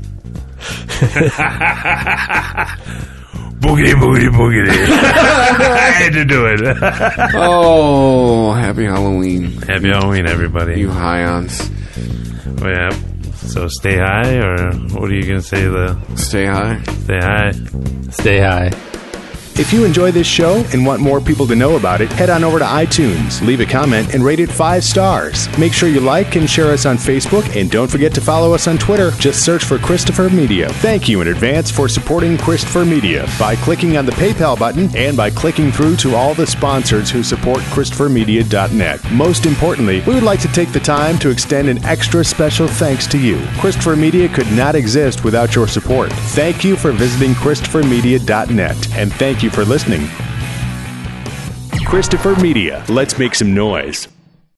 Boogity, boogity, boogity. I had to do it. Oh, happy Halloween, Happy Halloween, everybody. you high-ons. Oh, yeah. So stay high, or what are you going to say? The Stay high. Stay high. Stay high. If you enjoy this show and want more people to know about it, head on over to iTunes, leave a comment, and rate it five stars. Make sure you like and share us on Facebook, and don't forget to follow us on Twitter. Just search for Christopher Media. Thank you in advance for supporting Christopher Media by clicking on the PayPal button and by clicking through to all the sponsors who support Christopher Media dot net. Most importantly, we would like to take the time to extend an extra special thanks to you. Christopher Media could not exist without your support. Thank you for visiting Christopher Media dot net, and thank you for listening. Christopher Media. Let's make some noise.